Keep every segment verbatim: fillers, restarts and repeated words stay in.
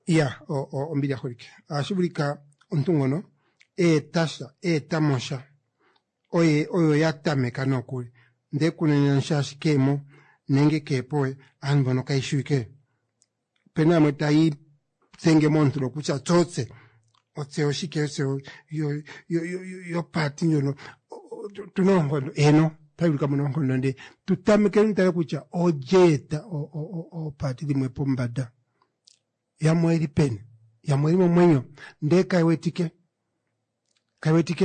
Ya o o ombili aholike ashubulika ontungono e tasha e tamosha oye oyo yatameka nokuli ndekunenya nshashi kemo nenge kepoe anvono kaishuike pena mwetai senge montulo kucha tsotse otse oshike se yo yo yo yo pati nyono tunongono eno pabulika munongono nde tutameke ntale kucha ojeta o o o pati limwe pombada ya mweri pen ya mweri momwenyo nde kaiwetike kaiwetike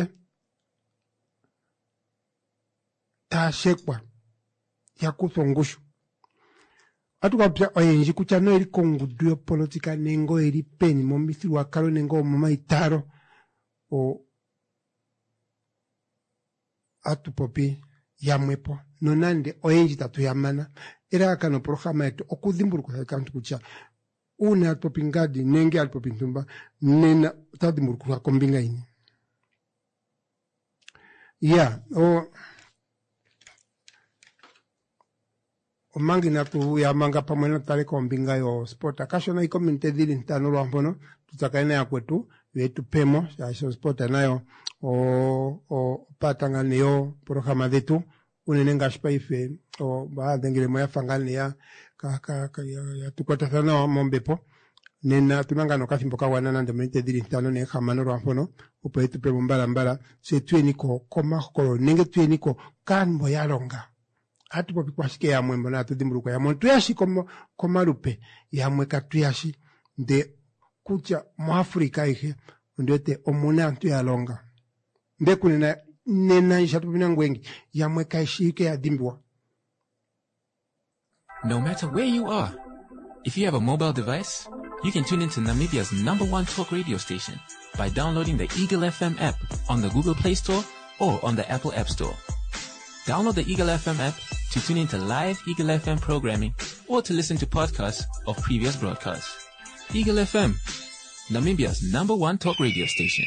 ta shekwa ya kuthongushu atukapya oyenji kucha no eri kongudu yo politika nengo eri pen momithiri wakalo nengo momaitaro o atupopi yamwepo nonande oyenji tatu yamana era akano programa yetu okudhimbuluka kantu kucha una topingadi nenge alpopintumba nena tadimurukura kombinga ini ya o o mangi na tu ya manga pamwana tale kombinga yo sport akashona iko mintedili ntano lwampono tutakaina ya kwetu wetu pemo ya so sport nayo o o patangane yo programa detu unenenga spaife o ba dengile moya fangane ya ka ka ka ya, ya tukwata sana mombepo nena tunanga no kathimbo ka wana nande mente diri ntano ne khamano rwampono upo tu pemo mbala mbala se tueniko koma ko nenge tueniko kanbo yalonga atu popi kwashike ya mwembo na tudimburuko ya montu yashi komo komarupe ya mweka tuyashi de kucha mu Afrika ihe ndete omuna antu yalonga nde kunena nena ishatu bina ngwengi ya mweka ishike ya dimbwa. No matter where you are, if you have a mobile device, you can tune into Namibia's number one talk radio station by downloading the Eagle F M app on the Google Play Store or on the Apple App Store. Download the Eagle F M app to tune into live Eagle F M programming or to listen to podcasts of previous broadcasts. Eagle F M, Namibia's number one talk radio station.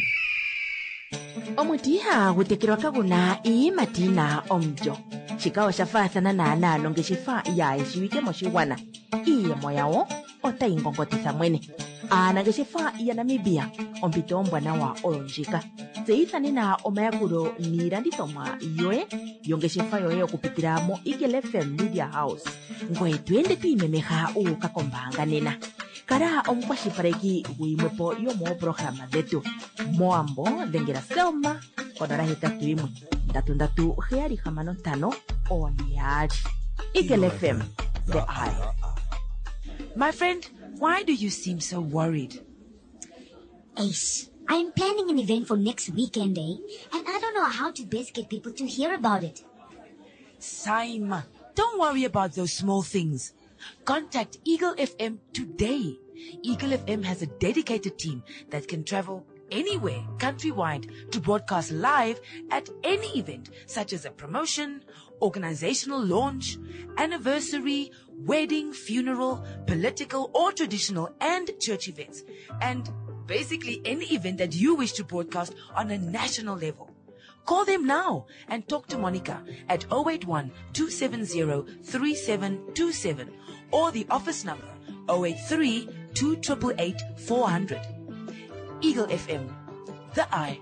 Omutiha gutekirwa kaguna ii matina omjo. Chikawa shafathana na nalo ngeshifa ya ishiwike moshiwana. Iye moyao ota ingongotisa mwene. Ana ngeshifa ya Namibia ompito ombwana wa olonjika. Zeithani na omayakuro nirandithomwa yoe yongeshifa yoe okupitira mo Eagle F M Media House. Ngwe twende tuimemeha ukakombanga nena. Kara omukwashipareki guimwepo yomo programa detu. Moambo dengera Selma konora hetatu imwe. Ndatu ndatu heari hamano tano oniari. Eagle F M, the eye. My friend, why do you seem so worried? Ace, I'm planning an event for next weekend, eh? And I don't know how to best get people to hear about it. Saima, don't worry about those small things. Contact Eagle F M today. Eagle F M has a dedicated team that can travel anywhere countrywide to broadcast live at any event, such as a promotion, organizational launch, anniversary, wedding, funeral, political or traditional and church events, and basically any event that you wish to broadcast on a national level. Call them now and talk to Monica at zero eight one, two seven zero, three seven two seven or the office number zero eight three, two eight eight, four hundred. Eagle F M, the eye.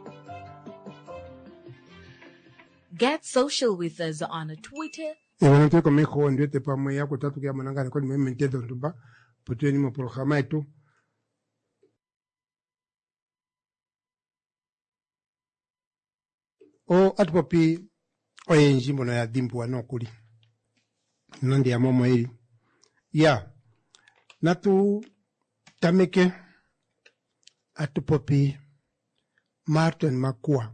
Get social with us on Twitter. Ewana tuko meko ndete pamwe yako tatu kia manangani kwa ni meme ntedo ntumba potwe ni mo programa yetu o atupopi oyenji mbono ya dimbu wanokuli nandi ya momo hili ya natu tameke atupopi Martin Makua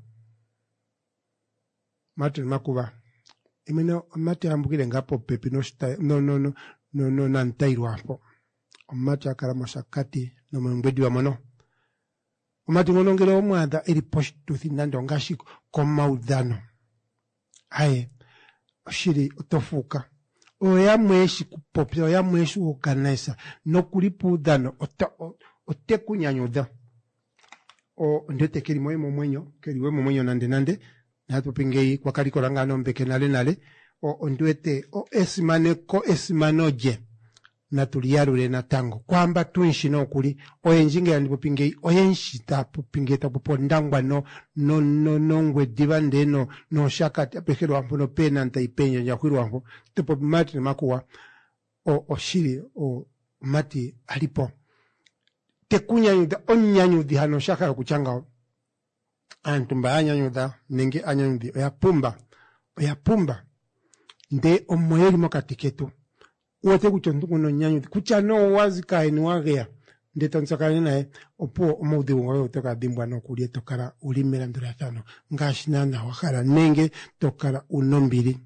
Martin Makuba imeno mate ambukile ngapo pepi no sta no no no no no nantairu hapo omate akaramo sakati no mwembedi wa mono omate ngolongele omwanda ili postu thinando ngashi komaudano aye oshiri utofuka oya mweshi kupopya oya mweshi organizer no kulipudano ota ote kunyanyuda o ndete kiri moyo momwenyo kiri we momwenyo nande nande na tupingei kwa kaliko langano mbeke nale nale o ondwete o esimane ko esimanoje natuliyalule natango kwamba tunshi nokuli oyenjinge yandipupinge oyenshi tapupinge tapupondangwa no no no nongwe divande no no shakati apekero ampo no pena ntaipenyo nyakwiro ampo tepo mati makuwa o oshiri o mati alipo tekunya yuda onyanyudi hano shaka kuchanga antumba anyanyuda nenge anyanyudi oyapumba oyapumba nde omoyeli mokatiketu wote kuchonduku no nyanyudi kucha no wazi kaini wagea nde tansakane nae opo omudi ungawe utoka dimbwa no kulie tokara ulimela nduratano ngashinana wakara nenge tokara unombili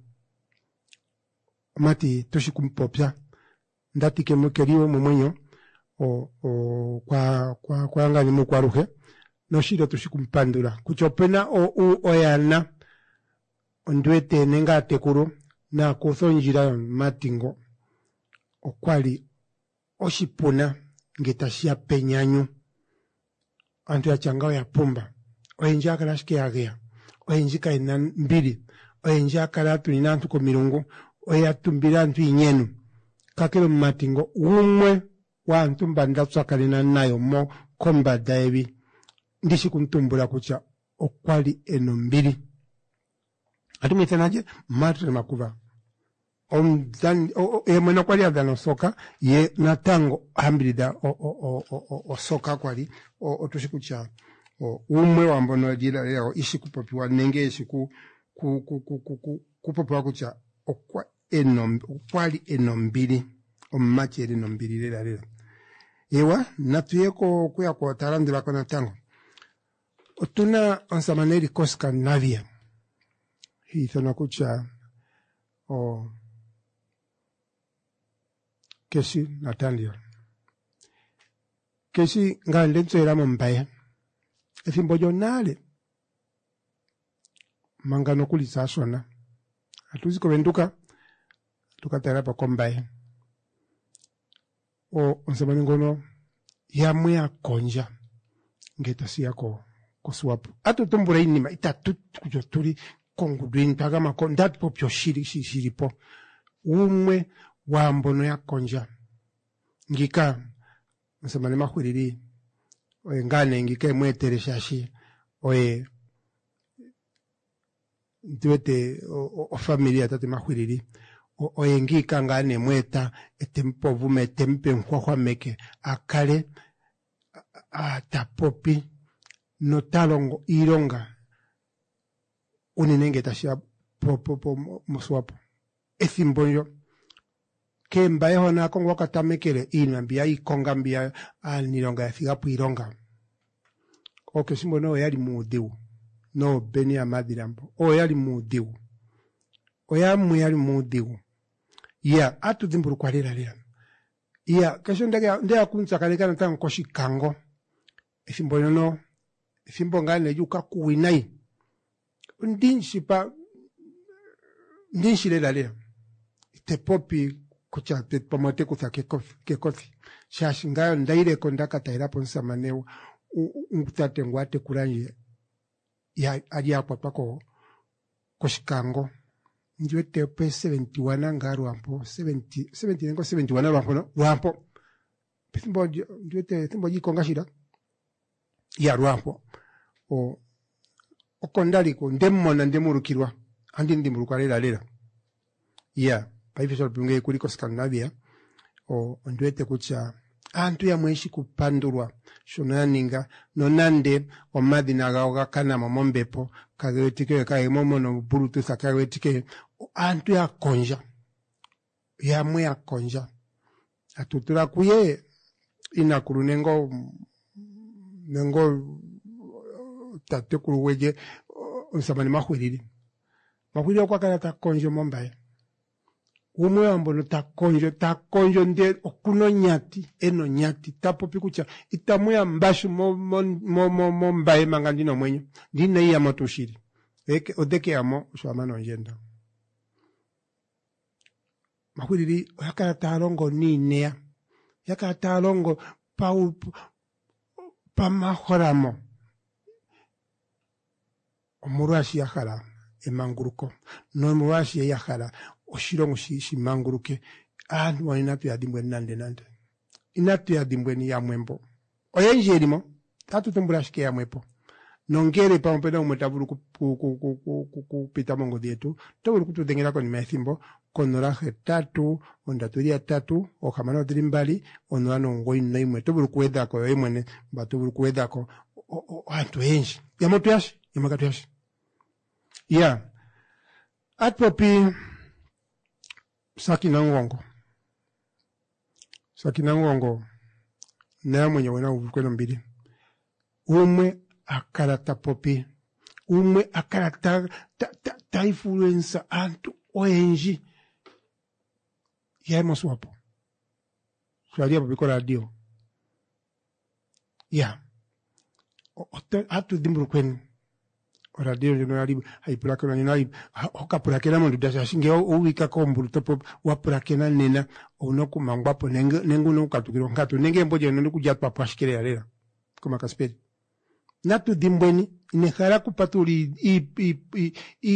mati toshikumpopya ndati ke mukeriwo mumwenyo o o kwa kwa kwa ngani mukwaruhe no shiro tushikumpandura kuchopena o u oyana ondwete nenga tekuru na kuthonjira matingo okwali oshipuna ngetashia penyanyu antu ya changao ya pumba oyenja karashike yagea oyenjika ina mbili oyenja karatu ina antu komirungu oyatumbira antu inyenu kakelo matingo umwe wa antu mbanda tsakalina nayo mo komba daebi ndishi kuntumbura kucha okwali eno mbili atumitanaje matre makuva om dan o e mwana kwali adano soka ye natango hambilida o o o o o soka kwali o otushikucha o umwe wambono dira leo ishikupopiwa nenge ishiku ku ku ku ku kupopiwa kucha okwa eno okwali eno mbili omache eno mbili lera lera ewa natuyeko kuya kwa tarandira kona tango otuna onsamaneri koska navia hithona kucha o kesi natandio kesi ngande ntsera mombaye efimbo jonale mangano kulisa sona atuzi ko benduka tukatera pa kombaye o onsamani ngono yamwe akonja ngeta siyako koswapo ato tombura inima itatu kujoturi kongudwini tagama ko ndat popyo shiri shiri po umwe wa mbono ya konja ngika nsemane mahuriri oye ngane ngika mwetere shashi oye duete o, o familia tate mahuriri oye ngika ngane mweta etempo vume tempe nkwa meke akale atapopi notalongo ironga uninenge tashia popo po moswapo ethimboyo ke mbaye hona kongo katamekele inambia ikonga mbia alnilonga ya figapu ironga o ke simbo no yali mudiu no beni amadirambo o yali mudiu o ya mu yali mudiu ya atu dimburu kwa lera lera ya kesho ndege ndege kunza kalekana tango koshikango efimbo no efimbo ngane yuka kuwinai ndinshi pa ndinshi lera lera te popi kucha te pomote kusa ke kofi ke kofi shashi ngayo ndaire kondaka taira ponsa maneu ukutate ngwate kuranje ya ali apa pako koshikango njwe te pe seventy-one ngaru ampo seventy seventy ngo seventy-one ampo no rampo pimbo njwe te timbo jikonga shira ya rampo o okondali ko ndemmo na ndemurukirwa andi ndimurukwa lera lera ya paifiso pinge kuliko Scandinavia o ndwete kucha antu ya mweshi kupandurwa shonaninga nonande o madina gaoga kana momombepo kagewetike kae momono burutu sakawetike antu ya konja ya mwe ya konja atutura kuye inakuru nengo nengo tate kuruweje nsamani mahwiriri mahwiriri kwa kana ta konjo mombaye umwe ambono takonjo takonjo nde okuno nyati eno nyati tapopi kucha itamuya mbashu mo mo mo mo mbaye mangandino mwenyo ndine iya motushiri eke odeke amo shwamano njenda mahuriri yakara talongo ninea yakara talongo pa pa mahoramo omurashi yakara emanguruko no murashi yakara oshirongo shi shimanguruke antu inatu ya dimbwe nande nande inatu ya dimbwe ni ya mwembo oyenje elimo tatu tumbula shike ya mwepo nongere pa mpenda umutavulu kupita mongo dietu tobulu kutudengera ko ni methimbo konoraje tatu ondaturia tatu okamano drimbali onwano ngoi naimwe tobulu kueda ko yemwene batubulu kueda ko antu enji ya moto yashi ya makatu yashi ya atpopi sakina ngongo sakina ngongo na mwenye wana uvukweno mbili umwe akarata popi umwe akarata ta, ta, ta influenza antu oenji ya emos wapo swalia popi kwa radio ya atu dimburu kwenu radio nino yari haipulakena nina hokapulakena mundu dasa shinge uwika kombulu topo wapulakena nina unoku mangwapo nenge nengu nukatukiro ngatu nenge mboje nenu kujatwa pashikere yalera kama kaspedi natu dimbweni inekara kupatuli i i i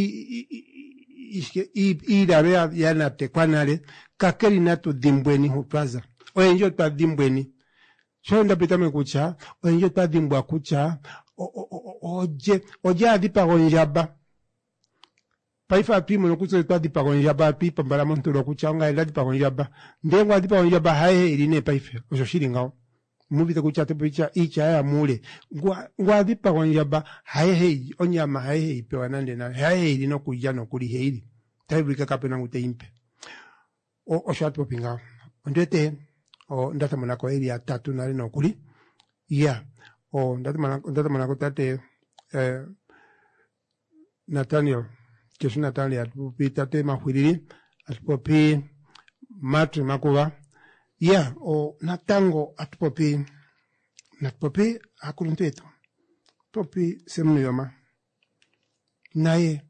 i i i dabe yana tekwanale kakeri natu dimbweni huplaza oyenjo twa dimbweni shonda pitame kucha oyenjo twa dimbwa kucha oje oje adipa gonjaba paifa pimo nokuzo twa dipa gonjaba pipa mbala monto lokuchanga ila dipa gonjaba ndengo adipa gonjaba haye iline paifa ojo shiringao mubi te kucha te picha icha ya mule ngwa ngwa dipa gonjaba haye hei onyama haye hei pe wanande na haye hei no kujano kuli heili taibika kapena ngute impe o o shat popinga ndete o ndata monako area tatu na no kuli ya o ndata monako ndata monako tate eh Nathaniel que es Natalia pita te mahwiriri atpopi matre makuba ya o natango atpopi natpopi akulunteto popi semnyoma naye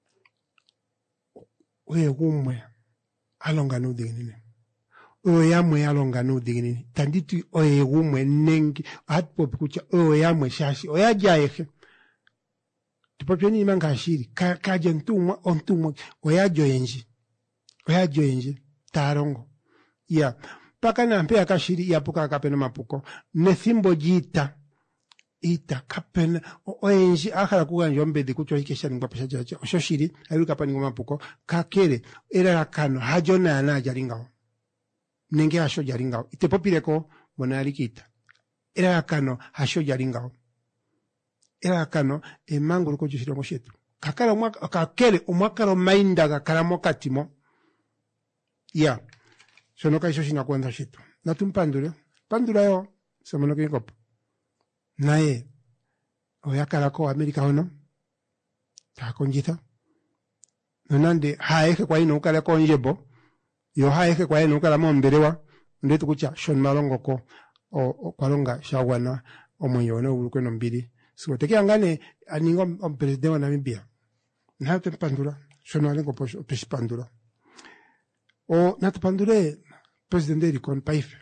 oye gumwe alonga no dignine oye yamwe alonga no dignine tanditi oye gumwe nengi atpopi kucha oye yamwe shashi oye ajaye tipopi ni manga shiri ka kaje ntumwa ontumwa oye ajoyenji oye ajoyenji tarongo ya paka na mpe akashiri ya puka kapena mapuko nethimbo jita ita kapena oenji akhala kuganjo mbedi kucho ikesha ngwa pesha chacha oshoshiri ayu kapani ngoma mapuko kakere era rakano hajona na jaringao nenge asho jaringao itepopireko bona alikita era rakano hasho jaringao era rakano emangu ko jishiro moshetu kakala mwaka kakere umwaka mainda gakala mokatimo ya sono kaisho shina kwenda shitu natumpandura pandura yo semono kinkopo nae oyakala ko Amerika hono ta konjita nonande haeke kwa ino kala konjebo yo haeke kwa ino kala momberewa ndetu kucha shon malongo ko o kwalonga shawana omwenyo no urukweno mbili so teke angane aningo om president wa Namibia na tempandura sono alengo posho pespandura o natapandure presidente di kon paife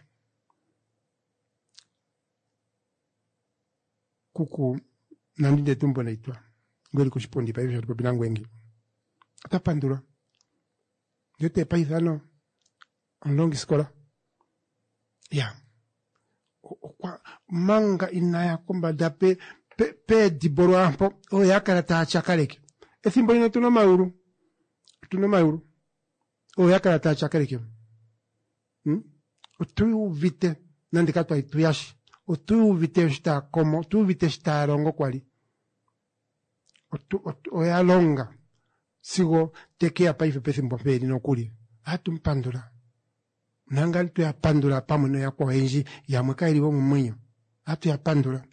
kuku nandinde tumbo naitwa ngoli kushipondi paife kwa binangu wengi atapandura yote paife ano onlongi skola ya kwa manga inaya kumba dape pe, pe diboro ampo o yakara ta chakaleke ethimbo ino tuna mauru tuna mauru o yakara ta chakaleke hmm? O tu vite nandikato ai tuyashi o tu vite sta como tu vite sta rongo kwali o tu o, o ya longa sigo teke apa ife pese mbopeli no kuli atu mpandura nangal tu ya pandura pamono ya kwa enji ya mwakaili wa mwenyo atu ya pandura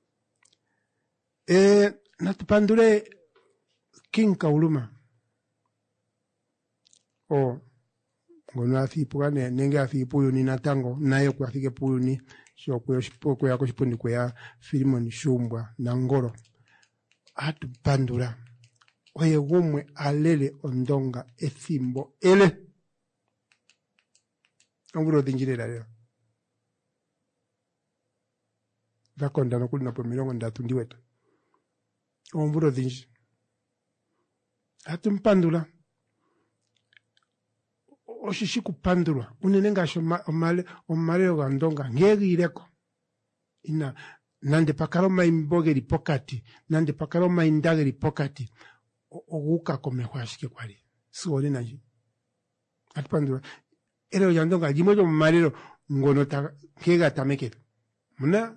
e natu pandure kinka uluma o ngono afi pugane nenge afi puyo ni natango nayo kwa afike puyo ni sho kwa shipo kwa yako shipo ni kwa filimo ni shumbwa na ngoro atu pandura oye gumwe alele ondonga ethimbo ele nguro dinjirera leo dakonda no kulina po milongo ndatu ndiweta nguro dinji atu mpandula oshishi kupandulwa unenenga shoma omale omale gandonga ngegireko ina nande pakalo maimboge lipokati nande pakalo maindage lipokati oguka komeho ashike kwali siwoli naji atupandulwa ero yandonga jimwe jo malero ngono ta kega tameke muna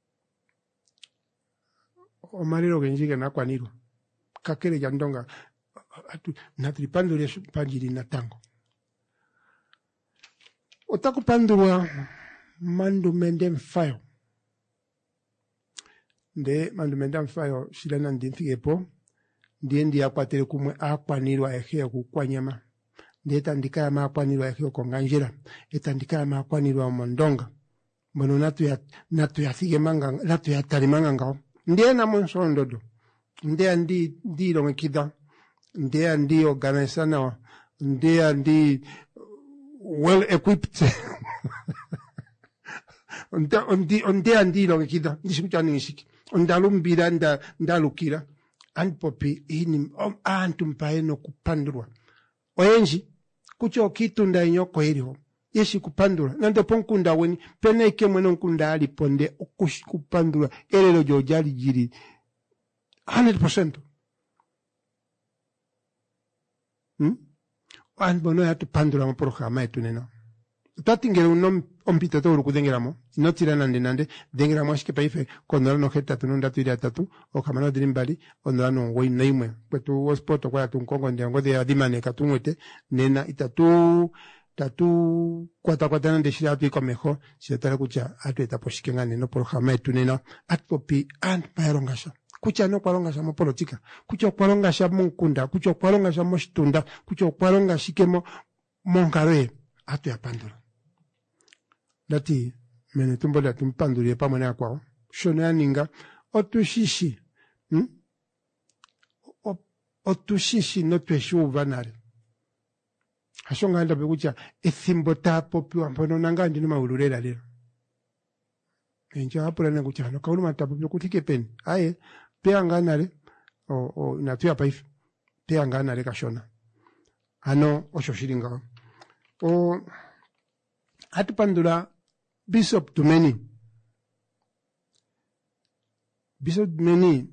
omalero genjige nakwanirwa kakele yandonga atu natripandulya panjiri natango otakupandulwa mandu mende mfayo nde mandu mende mfayo shilana ndinfigepo ndiye ndi akwatele kumwe akwanirwa ehe okukwanyama nde tandika ya makwanirwa ehe okonganjira etandika ya makwanirwa mondonga mbono natu ya natu ya fige manga natu ya talimanga ngao ndiye na monsondodo ndiye andi ndi longekida ndiye andi organize na ndiye andi well equipped onda ondi onde andilo ngikida ndishikuchani ngishiki ondalumbira nda ndalukira anpopi ini om antu mpaeno kupandurwa oyenji kucho kitunda inyoko iriho yeshi kupandura nando ponkunda weni pene ike mweno nkunda aliponde okushi kupandura elelo jojali jiri one hundred percent hmm an bono ya tupandura mo programa yetu nena tatingere unom ompita to urukudengiramo no tirana nande dengiramo ashike paife kono no heta tununda tuira tatu o kamano dirimbali ono no woi naimwe kwetu osport kwa tunkongo ndango de adimane katumwete nena itatu tatu kwata kwata nande shiratu ikomeho sitara kucha atu etaposhikengane no programa yetu nena atpopi and pairongasha kucha no kwarongasha mo politika kucha kwarongasha munkunda kucha kwarongasha mo shitunda kucha kwarongasha shikemo monkare atu ya pandura dati mene tumbo la tumpanduri pa mwana kwao shona ninga otushishi hm otushishi no tweshu vanare hashonga nda bekucha ethimbo tapo pyo ambono nanga ndino maulurera lero enja hapo na kucha no kauluma tapo pyo kutike peni aye pea nganare o o natuya paife pea nganare kashona ano oshoshiringa o atupandura Bishop Dumeni. Bishop Dumeni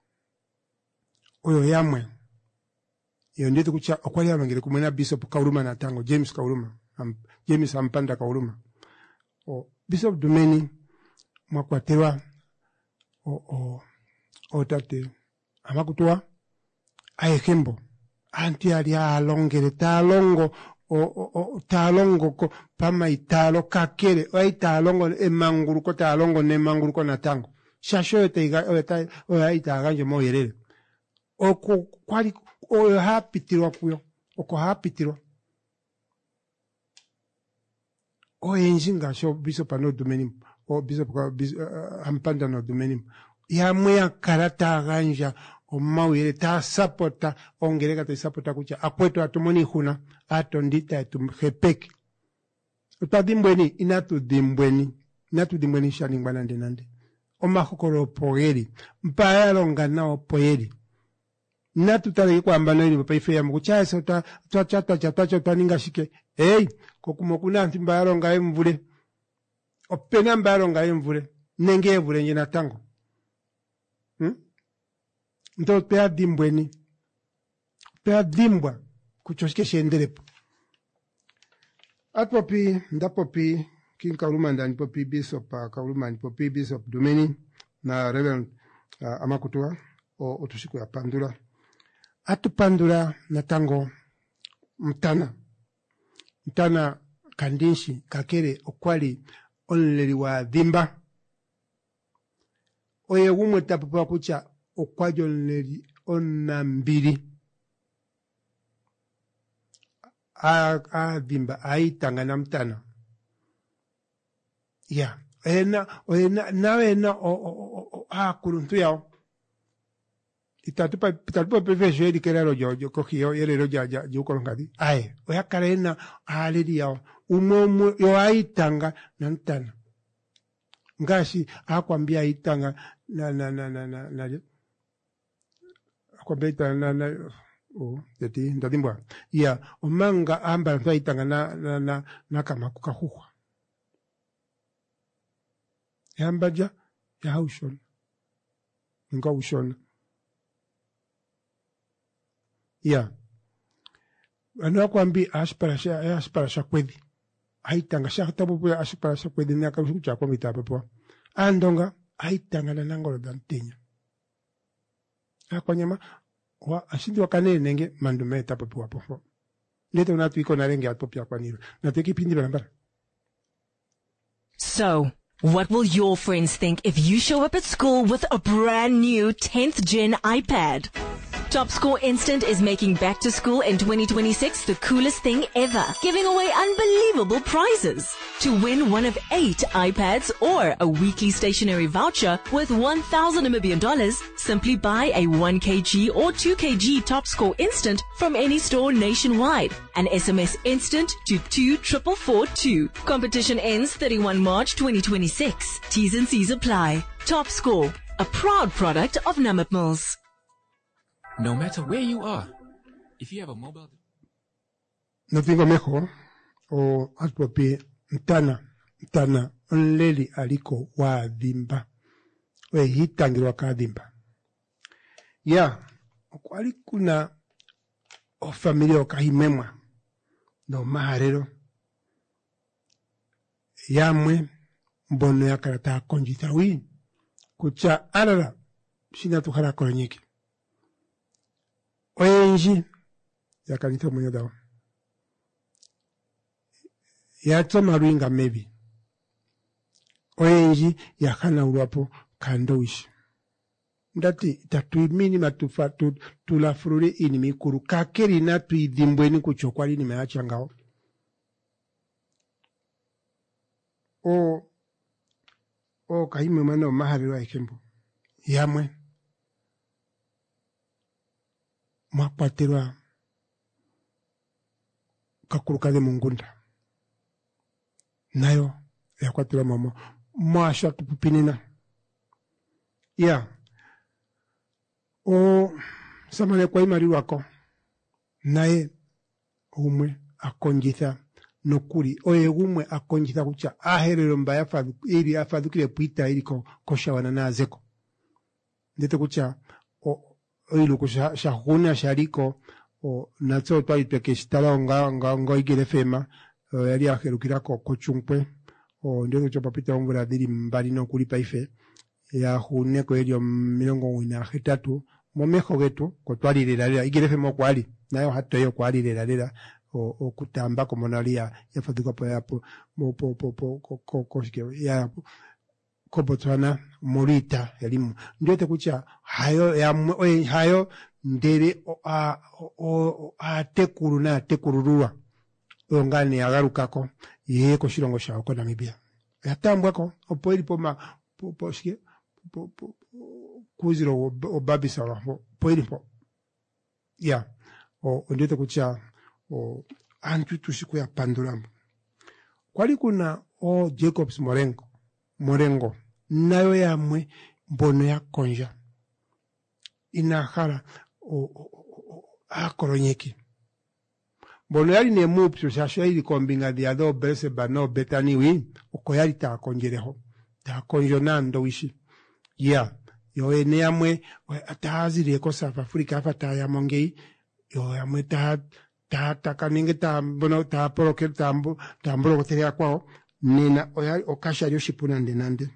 oyo yamwe iyo ndito kucha okwali abangire kumena Bishop Kauruma na tango James Kauruma am, James Ampanda Kauruma o Bishop Dumeni mwakwatewa o o o tate amakutua ayekembo anti ali alongere talongo o o talongo ko pama italo kakere o italongo emanguru ko talongo ne manguru ko natango shasho teiga o ta o itaga nje moyerere o ko kwali o hapitirwa kuyo o ko hapitirwa o enjinga sho Bishop no Dumeni o Bishop ko uh, Ampanda no Dumeni ya mwe karata ganja o mawire ta sapota ongereka ta sapota kucha akweto atumoni huna ato ndita tumhepeki utadimbweni inatu dimbweni inatu dimbweni shani ngwana ndenande oma hokoro poeri mpaya longa nao poeri natu tale kwa ambano ili paife ya mkucha sota chata chata chata ninga shike hey kokumo kuna ntimba longa emvule opena mba longa emvule nenge emvule njena tango hmm? Ndo pea dimbweni pea dimbwa kuchoshike shenderepo atpopi ndapopi king Kauruma ndani popi Bishop uh, Kauruma ni popi Bishop Dumeni na Reverend uh, Amakutua o otushiku ya pandura atupandura na tango mtana mtana kandinshi kakere okwali onleri wa dhimba oye umwe tapupa kucha okwajo onleri onambiri a a dhimba aitanga na mtana ya ena ena nawe na o o a kuruntu yao itatupa itatupa pevejo eli kerero jojo kokio ele roja ja juko ngadi ai oya karena aleli yao umomo yo aitanga na mtana ngashi akwambia aitanga na na na na na, na akwambia na na o teti ndadimbwa ya omanga amba ntaitanga na na na, na kama kukahuwa yambaja ya haushon nga ushon ya ana kwambi aspara sha aspara sha kwedi aitanga sha tabu aspara sha kwedi na kamu cha kwa mitapo po andonga aitanga na nangolo dantenya akwanyama wa ashindi wakane nenge mandume tapo po po leto na tuiko na renge atopia kwa nilo na teki pindi barambara. So what will your friends think if you show up at school with a brand new tenth gen iPad? TopScore Instant is making back to school in twenty twenty-six the coolest thing ever, giving away unbelievable prizes. To win one of eight iPads or a weekly stationery voucher worth one thousand Namibian dollars, simply buy a one kilogram or two kilogram TopScore Instant from any store nationwide and S M S Instant to two four four four two. Competition ends thirty-first of March twenty twenty-six. T's and C's apply. TopScore, a proud product of Namib Mills. No matter where you are, if you have a mobile... No tengo mejor o atpopi ntana ntana onleli aliko wa dimba we hitangi waka dimba ya okwali kuna o familia okahimemwa no maharero yamwe mbono ya karata konjita wi kucha alala shina tukara kolonyeki oyenji ya kanito mwenye dawa ya toma ruinga maybe oyenji ya kana uwapo kandoishi ndati tatuimini matufa tu, tulafururi ini mikuru kakeri na tuidimbweni kuchokwali ni meacha ngao o o kahime mwana mahari wa ikembo yamwe mwapatirwa kakuruka de mungunda nayo ya kwatirwa mama mwasha tupupinina ya o samale kwa imari wako nae umwe akonjitha nokuri oye umwe akonjitha kucha aherero mbaya fadhu ili afadhukire puita ili ko koshawana nazeko ndete kucha o oilu kusha shahuna shariko o natso twali twekestala nga nga ngo igere fema yali aherukira ko kochunkwe o ndio cho papita ombura diri mbali no kuli paife ya hune ko elio milongo wina hetatu momeho getu ko twali lera igere fema kwali nayo hato yo kwali lera o okutamba ko monalia yafadhuka po yapo mo po po po ko ko ya ko Botswana Morita elimu ndio tekucha hayo ya oye, hayo ndere o a o a tekuru na tekururua ongani agarukako ye ko shirongo sha ko Namibia yatambwa ko opoiri poma po po shike po po kuziro obabisa wa poiri po ya o ndio tekucha o antu tusiku ya pandurambo kwali kuna o Jacobs Morengo Morengo nayo yamwe mbono ya konja inahara o, o, o akoronyeki mbono yali ne mupso shasho ili kombinga dia do bese bano betani wi okoyali ta konjereho ta konjonando wishi ya yo ene yamwe atazire ko South Africa afata ya mongei yo yamwe ta ta takaninge ta mbono ta poroke tambo tambro koteria kwao nina oyali okasha yoshipuna ndenande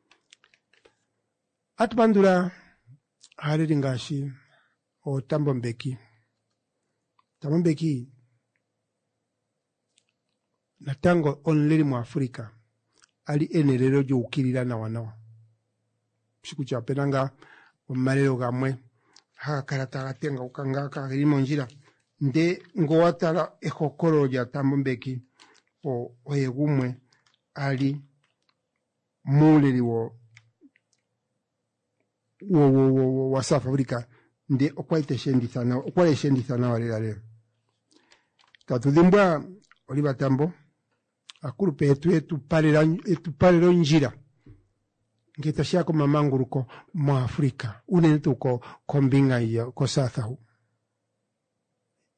atbandura hariri ngashi o Tambombeki Tambombeki natango onleri mu Afrika ali enerero jo ukirira na wanawa siku cha penanga omarero gamwe ha karata gatenga ukanga ka irimo njira nde ngowatara ekokoro ya Tambombeki o oyegumwe ali muleri wo wo wo wo wa South Africa nde okwaite shendithana okwaite shendithana walelale tatudimbwa oli batambo akuru petu etu palera etu palero njira ngeta shako mamanguruko mu Afrika unetuko kombinga iyo ko South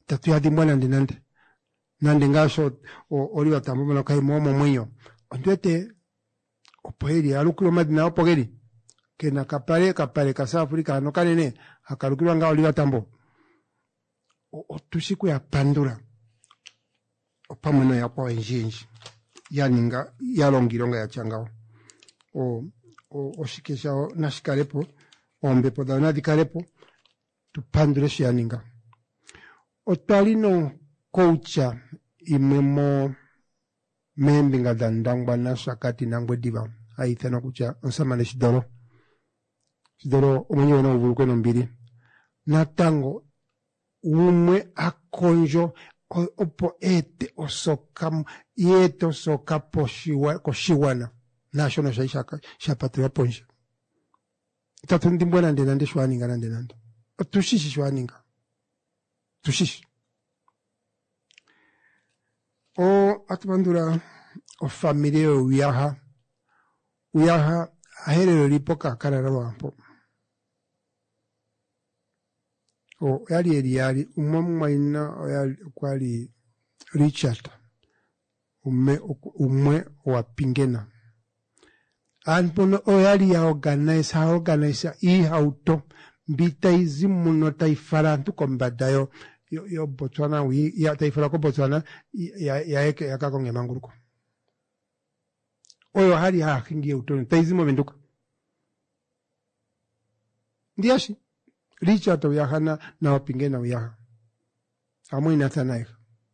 tatu ya dimwana ndi nande nande ngasho oli watambo no kai momo mwenyo ondete opoeri alukiro madina opogeri kena kapare kapare kasa Afrika no kanene akalukiro nga oli watambo otushiku ya pandura opameno ya kwa enjinji yaninga yalongironga ya changao o o oshikesha nashikarepo ombepo da nadikarepo tupandure shianinga otalino kocha imemo membinga dandangba na shakati nangwe diva aithana kucha onsamane shidoro shidoro umenye wana uvulukwe nombiri natango umwe akonjo opo ete osoka yete osoka poshiwa koshiwana nasho no shaishaka shapatria ponja tatu ndimbwana ndenande shwaninga ndenande tushishi shwaninga tushishi o atubandura o familia uyaha uyaha aherero lipoka karara wampo o yali eri yali umwe ina yali kwali Richard umwe umwe wa pingena anpono o yali ya organize ha organize i auto bitaizi muno taifarantu kombadayo yo yo Botswana wi ya taifara ko Botswana ya ya eke yakakonge manguruko oyo hali ha kingi utoni taizi mo benduka ndiashi Richard uyahana na wapingena uyaha amwe inathanaika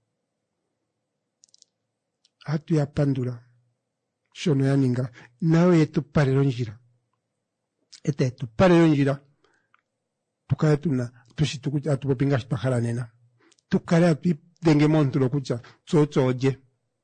hatu ya pandura shono yaninga nawe yetu parero njira ete yetu parero njira tukaya tuna tushitukuja atupopinga shpakhala nena tukale atu denge montulo kucha tsotso oje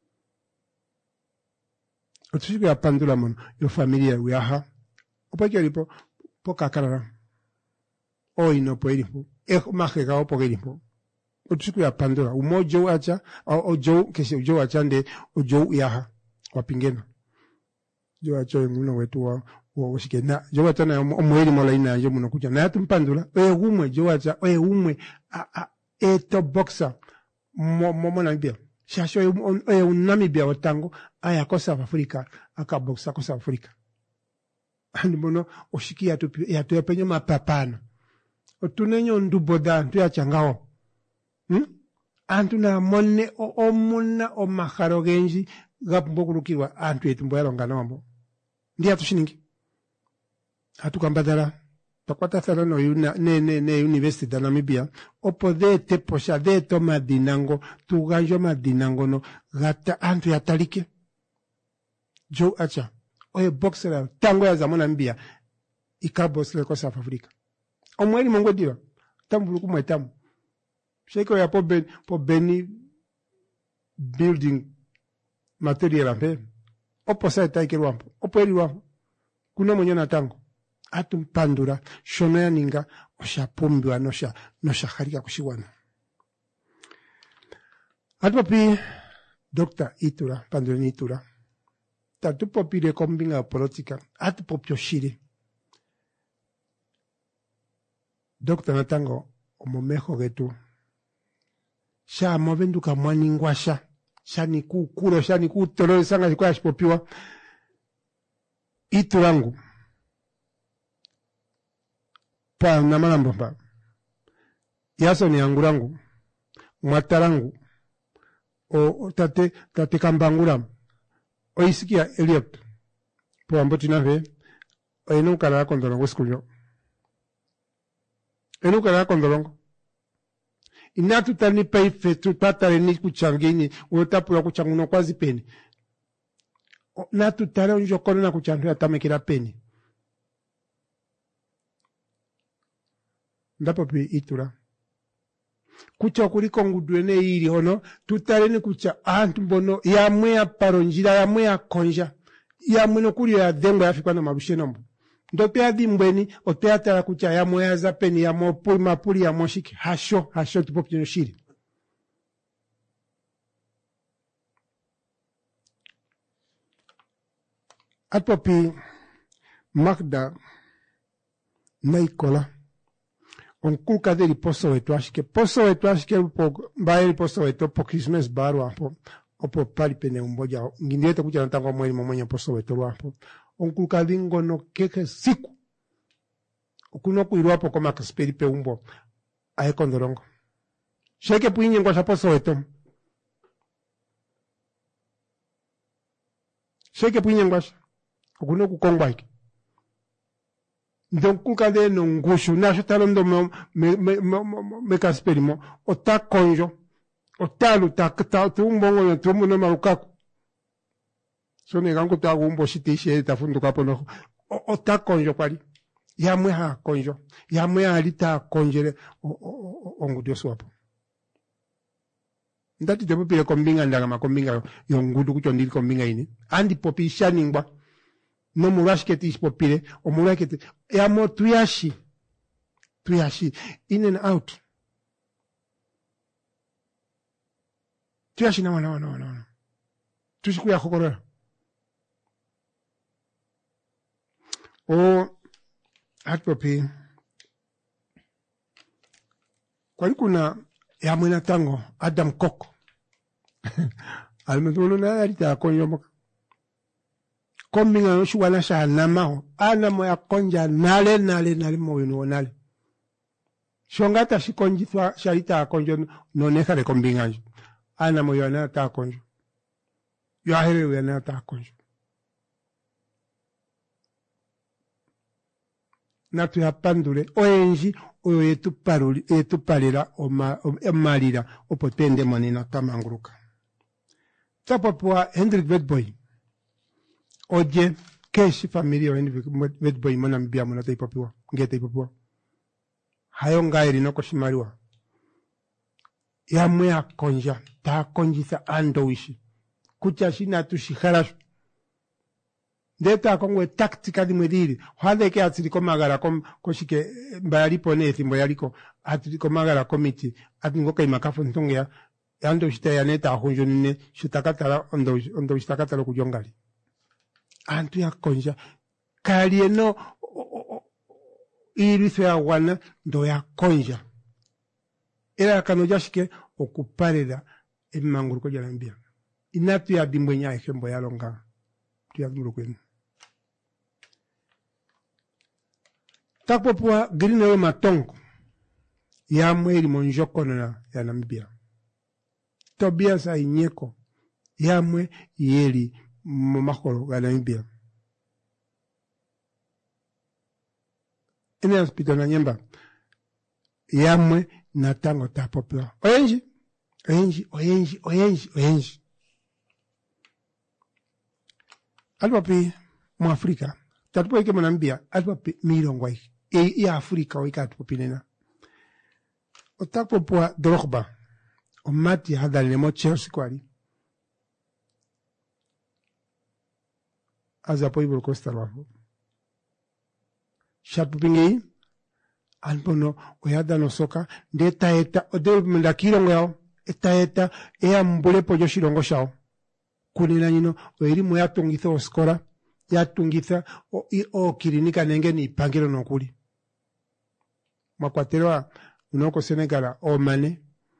otushiku ya pandura mono yo familia uyaha opakio lipo poka karara o ino po ilimpo e mahega o po ilimpo otushiku ya pandura umo jo acha o jo kesi jo achande o jo yaha wapingena jo acho nguno wetu wa wo shikena jo atana omweli mola ina jo muno kucha na atumpandula e umwe jo acha e umwe a a eto boxer mo mo na bia shasho e unamibia watango aya kosa Afrika aka boxer kosa Afrika andi mono oshikia tu ya tu penyo mapapana otunenyo nduboda ntu ya changao hm antu na monne o omuna o maharo genji gapumbokulukirwa antu etumbo yalonga nombo ndi atushiningi atukambadala takwata thara no yuna ne ne ne university da Namibia opode te posha de to madinango tuganjo madinango no gata antu ya talike jo acha oye boxer tango ya zamona Namibia ikabosle ko South Africa omweli mongo diwa tambulu kumwe tamu sheko ya po ben po beni building material ampe opo sa taike wampo opo eri wampo kuna mwenye na tango atumpandura shono ya ninga oshapumbiwa nosha nosha harika kushiwana atupapi Doctor Itura pandura ni Itura tatupopi de kombinga politika atupopio shiri Doctor Natango omomejo getu sha movenduka mwaningwasha shani kukuro shani kutolo sanga zikwa shipopiwa Iturangu pa na malambo pa yaso ni angurangu mwatarangu o tate tate kambanguram o isikia Eliot po amboti nave o enu kala kondolongo skulyo enu kala kondolongo inatu tani pay fetu patare ni kuchangini utapula kuchanguno kwazi peni natu tare onjo kono na kuchangu atamekira peni ndapo pi Itura kucha kuliko ngudwene iri hono tutare ni kucha antu mbono ya mwea paronjira ya mwea konja ya mweno kuri ya dengo ya fikwana mabusheno mbu ndope ya dimbweni oteatara kucha ya mwea za peni ya mopuri mapuri ya moshiki hasho hasho tupopi no shiri atpopi Magda Naikola onkulka de liposo wetu ashike poso wetu ashike po mbaye liposo wetu po Christmas baru hapo opo pali pene umboja ngindete kuja natanga mweli mwenye poso wetu hapo onkulka lingono keke siku okuno kuiru hapo koma kasperi pe umbo aye kondorongo sheke puinye ngwa poso wetu sheke puinye ngwa okuno kukongwa iki donc kulka de no ngushu na shotalondo me me me me kasperimo ota konjo otalu takta tumbongo no tumuno marukaku so ne gango ta gumbo shitishe tafunduka pono ota konjo kwali yamwe ha konjo yamwe alita konjere ongudio swapo ndati de popile kombinga ndaga makombinga yongudu kucho ndili kombinga ini andi popi shaningwa no murashketi ispopile o muraketi yamo tuyashi tuyashi in and out tuyashi na no no no tushikuya khokorera o atpopi kwani kuna yamwe tango Adam Koko almedolo na alita konyo kombinga no shuwana sha namao ana moya konja nale nale nale moyo nale shongata shikonjithwa sharita konjo no neka de kombinga ana moyo na ta konjo yo ahere na ta konjo na tu yapandule oenji oyo yetu paruli yetu palira o malira opotende monina tamanguruka tapopwa Hendrik Witbooi oje keshi familia wendi Witbooi mona mbia mona taipopiwa ngete ipopiwa hayo ngairi no koshimariwa ya mwe konja ta konjisa ando wishi kucha shina tushikara ndeta kongwe tactically mwediri hwade ke atiri komagara kom koshike mbayali pone thimbo yaliko atiri komagara komiti atingoka imakafu ntongea yando shita ya neta ahunjo nine shitakatala ondo ondo shitakatala kujongali antu ya konja kalieno iri ya wana ndo ya konja era kanoja shike okuparela emanguruko jalambia inatu ya dimbwenya ehembo ya longa tu ya ngurukweni takpopua grinewe matongo ya mweli monjoko na ya Namibia Tobias Ainyeko yamwe yeli mumakolo ga Namibia ene hospital na nyemba yamwe natango tapopua oyenji oyenji oyenji oyenji oyenji alpapi mu Afrika tatupo ike mu Namibia alpapi milongo iki e ya Afrika oika tupopinena otakpopua Drogba omati hadalne mo Chelsea kwali azapo ibro Costa wafo shapupingi anpono oyada no soka ndeta eta ode mndakiro yao eta eta ea mbule pojo shirongo shao kunina nyino oirimu yatungitha oskora yatungitha o, o kilinika nenge ni pangiro nokuli makwatelwa unoko Senegala o Mane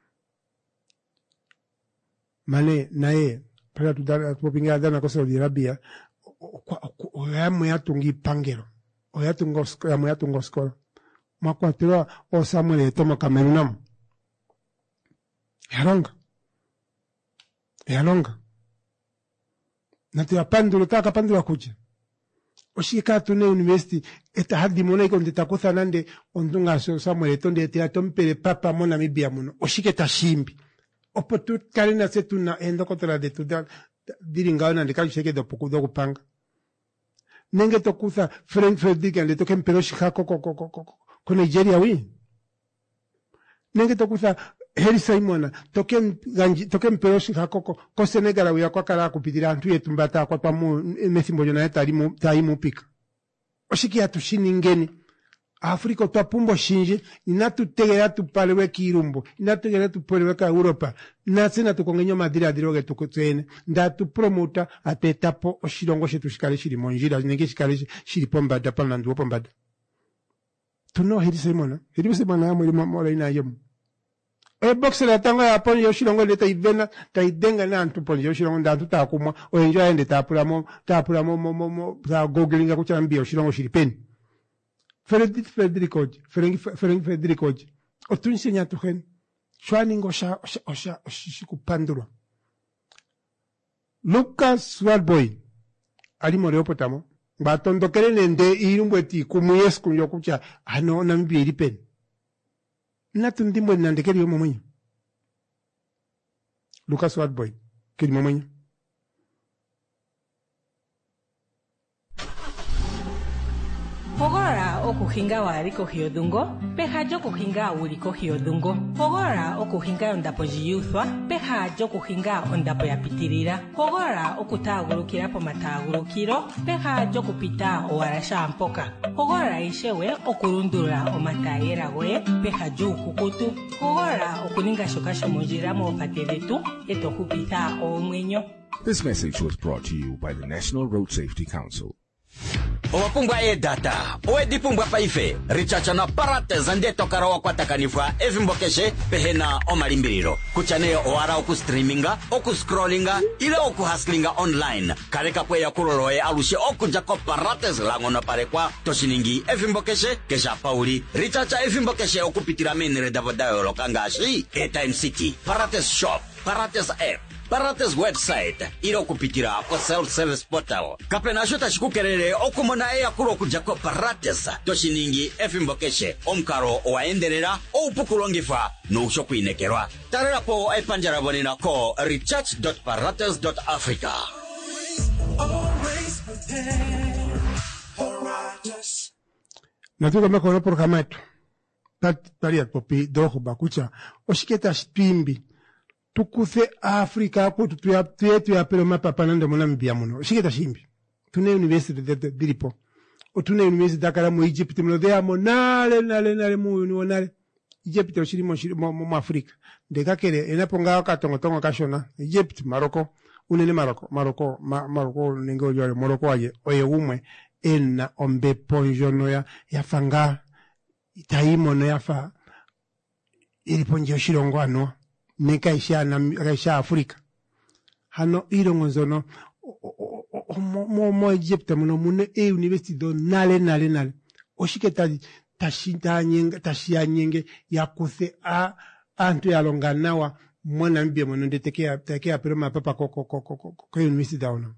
Mane nae pala tudana popinga dana ko Saudi Arabia o yamu yatungi pangiro o yatungo yamu yatungo skora makwatelwa o Samuel Eto'o Cameroon yalonga yalonga nati apandulo taka pandula kuja oshika tune university eta hadi mona iko nditakuza nande ondunga so Samuel Eto'o ndete atompele papa mona Namibia muno oshike tashimbi opotu kalina setuna endoko tola de tuda diringa na ndika sheke do pokudo kupanga nenge tokuza Frankfurt diga le token pero shikako ko ko ko ko Nigeria wi nenge tokuza Heri Simona token ganji token pero shikako ko ko Senegal wi akwa kupitira antu yetu mbata kwa pamu mesimbo jona etalimu taimu pika oshiki atushini ngeni Afrika twapumbo shinji inatutegera tupalewe kirumbo inategera tupalewe ka Europa nasina tukongenyo madira diroge tukutene ndatu promota atetapo oshirongo shetu shikale shiri monjira nenge shikale shiri pomba da pana nduo pomba tuno hidi semona hidi semona mo mo la ina yem e box la tanga ya pon yo shilongo le ta ivena ta idenga na antu pon yo shilongo nda tu ta kuma o enjo ende ta pula mo ta pula mo mo mo ta googling ko chambia shilongo shilipen Frederico Frederico Frederico Frederico o tu insegna tu gen chwani ngosha osha oshiku pandura Lucas Swalboy ali mo potamo ba tondo kele nende irumbweti kumuyes kunyo kucha ano na mbi ilipen na tundimwe nande kele yo momonyo Lucas Swalboy kele momonyo Hogora okuhinga waliko hiodungo, peha jokuhinga uliko hiodungo. Hogora okuhinga ondapo jiyuthwa, peha jokuhinga ondapo ya pitirira. Hogora okutagurukira po matagurukiro, peha jokupita owarasha mpoka. Hogora ishewe okurundura omatayera goe, peha jokukutu. Hogora okuninga shokasho monjira mo fateletu, eto hupita omwenyo. This message was brought to you by the National Road Safety Council. Owapungwa e data owedipungwa paife richacha na parate zande tokara wakwatakanifwa evimbokeshe pehena omalimbiriro kuchane owara oku streaminga oku scrollinga ile oku hustlinga online kareka kweya kuloloe alushe oku jako parate zlangono parekwa toshiningi evimbokeshe kesha pauli richacha evimbokeshe oku pitira menire davodayo lokangashi Airtime City Parates Shop Parates App Parates website ilo kupitira kwa self-service portal. Kapenasho tashikukerere okumona ea kuro kujako Parates toshiningi efimbokeshe omkaro owaenderera ou pukulongifa no ushoku inekerwa. Tarera po epanjara bonina ko recharge dot parates dot africa. Natuka mekono programa etu. Tariat popi doho bakucha. Oshiketa shpimbi. Tukuthe Afrika kwetu tuya tuyetu ya pelo mapa nande mona mbia muno shiketa shimbi tune university de diripo o tune university dakara mu Egypt muno de amonale nale nale mu nale Egypt oshiri mo shiri mo mo Afrika de kakere enaponga katongo tongo kashona Egypt Morocco unene Morocco Morocco ma, Morocco ningo yore Morocco aye oye umwe ena ombe ponjono ya ya fanga itaimo no ya fa ili ponjo shirongo ano Neka isha na isha Afrika. Hano irongo zono mo mo Egypt muno mune e university do nale nale nale. Oshiketa tashinta nyenge tashia nyenge ya kuthe a antu ya longanawa mwana mbie muno ndetekea tekea pero mapapa ko ko ko ko ko university dauna.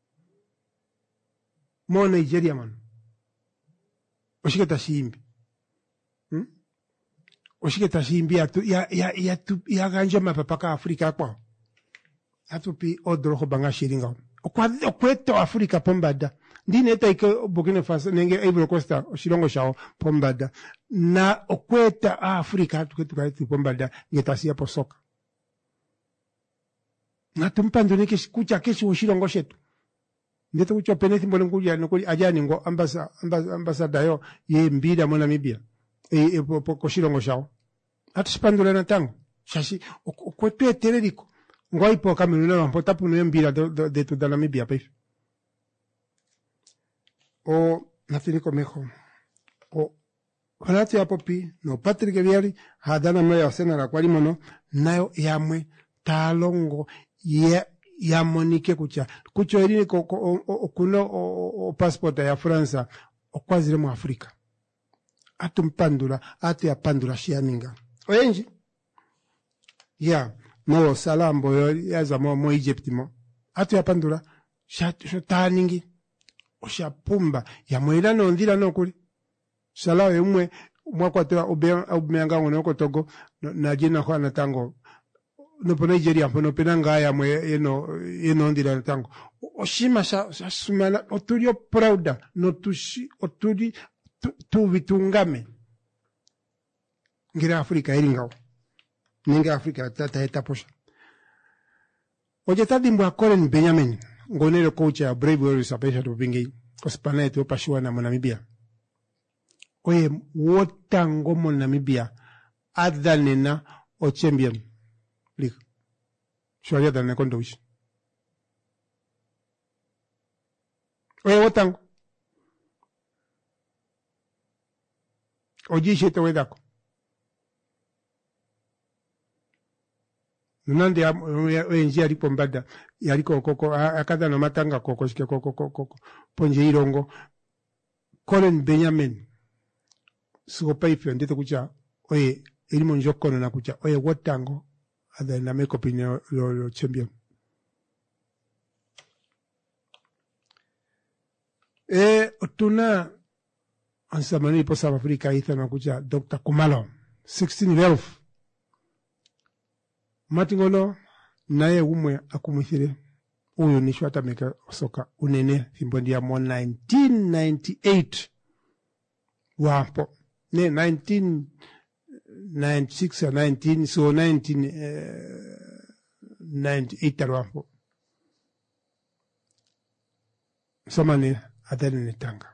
Mo Nigeria mano. Oshiketa shimbi. Hmm? Oshiketa shimbi ya tu ya ya ya tu ya ganja mapapaka Afrika kwa atu pi odro ko banga shiringa okwa okweto Afrika pombada ndine eta ike Burkina Faso nenge Ivory Coast oshirongo shao pombada na okweta Afrika tukwetu kaitu pombada ngetasia posoka na tumpando neke kucha keshi oshirongo shetu ndeto kucha peneti mbole nguja nokuli ajani ngo ambasa ambasada yo ye mbida mo Namibia e e po shirongo shao atuspandula na tango shashi okwetu etereriko ngoi po kameruna wampota punu mbira de de tu da Namibia pe o nafiniko mejo o halati ya popi no Patrick Viari hadana mwe yasena la kwali mono nayo yamwe talongo ye ya monike kucha kucho elini ko kuno o passport ya Fransa okwazire mu Afrika atumpandula atu ya pandula shianinga oyenji ya mo salambo yaza mo mo Egypt mo atu ya pandula shotaningi oshapumba ya mwela no ndira no kuli salawe umwe mwakwa te obeanga ngono ko Togo na jina kwa na tango no po Nigeria po no penanga ya mwe eno eno ndira na tango oshima sha sumana otulio prouda no tushi otuli tu, tu vitungame ngira Afrika iringao ninga Afrika tata eta posha oje tadi mbwa Colin Benjamin ngonero coach ya Brave Warriors apesha tupingi ospana tu pashua na Namibia oye wotango mo Namibia adhanena o champion league shwaria dana kondo wish oye wotango Ojishe te wedako. Nunande ya enji yalipo mbada. Yaliko koko, akada na matanga koko, shike koko koko koko. Ponje irongo. Colin Benjamin. Suko paife, ndete kucha. Oye, ilimo njokono na kucha. Oye, watango. Ada na make up in your, your, your champion. E, tuna, ansamani po South Africa, itha na kucha, Doctor Kumalo. sixteen twelve. Matingono, nae umwe akumithire. Uyo nishwata meka soka unene thimbondi ya mo nineteen ninety-eight. Wapo. Ne, nineteen ninety-six or nineteen, so nineteen ninety-eight wapo. Somane adene netanga.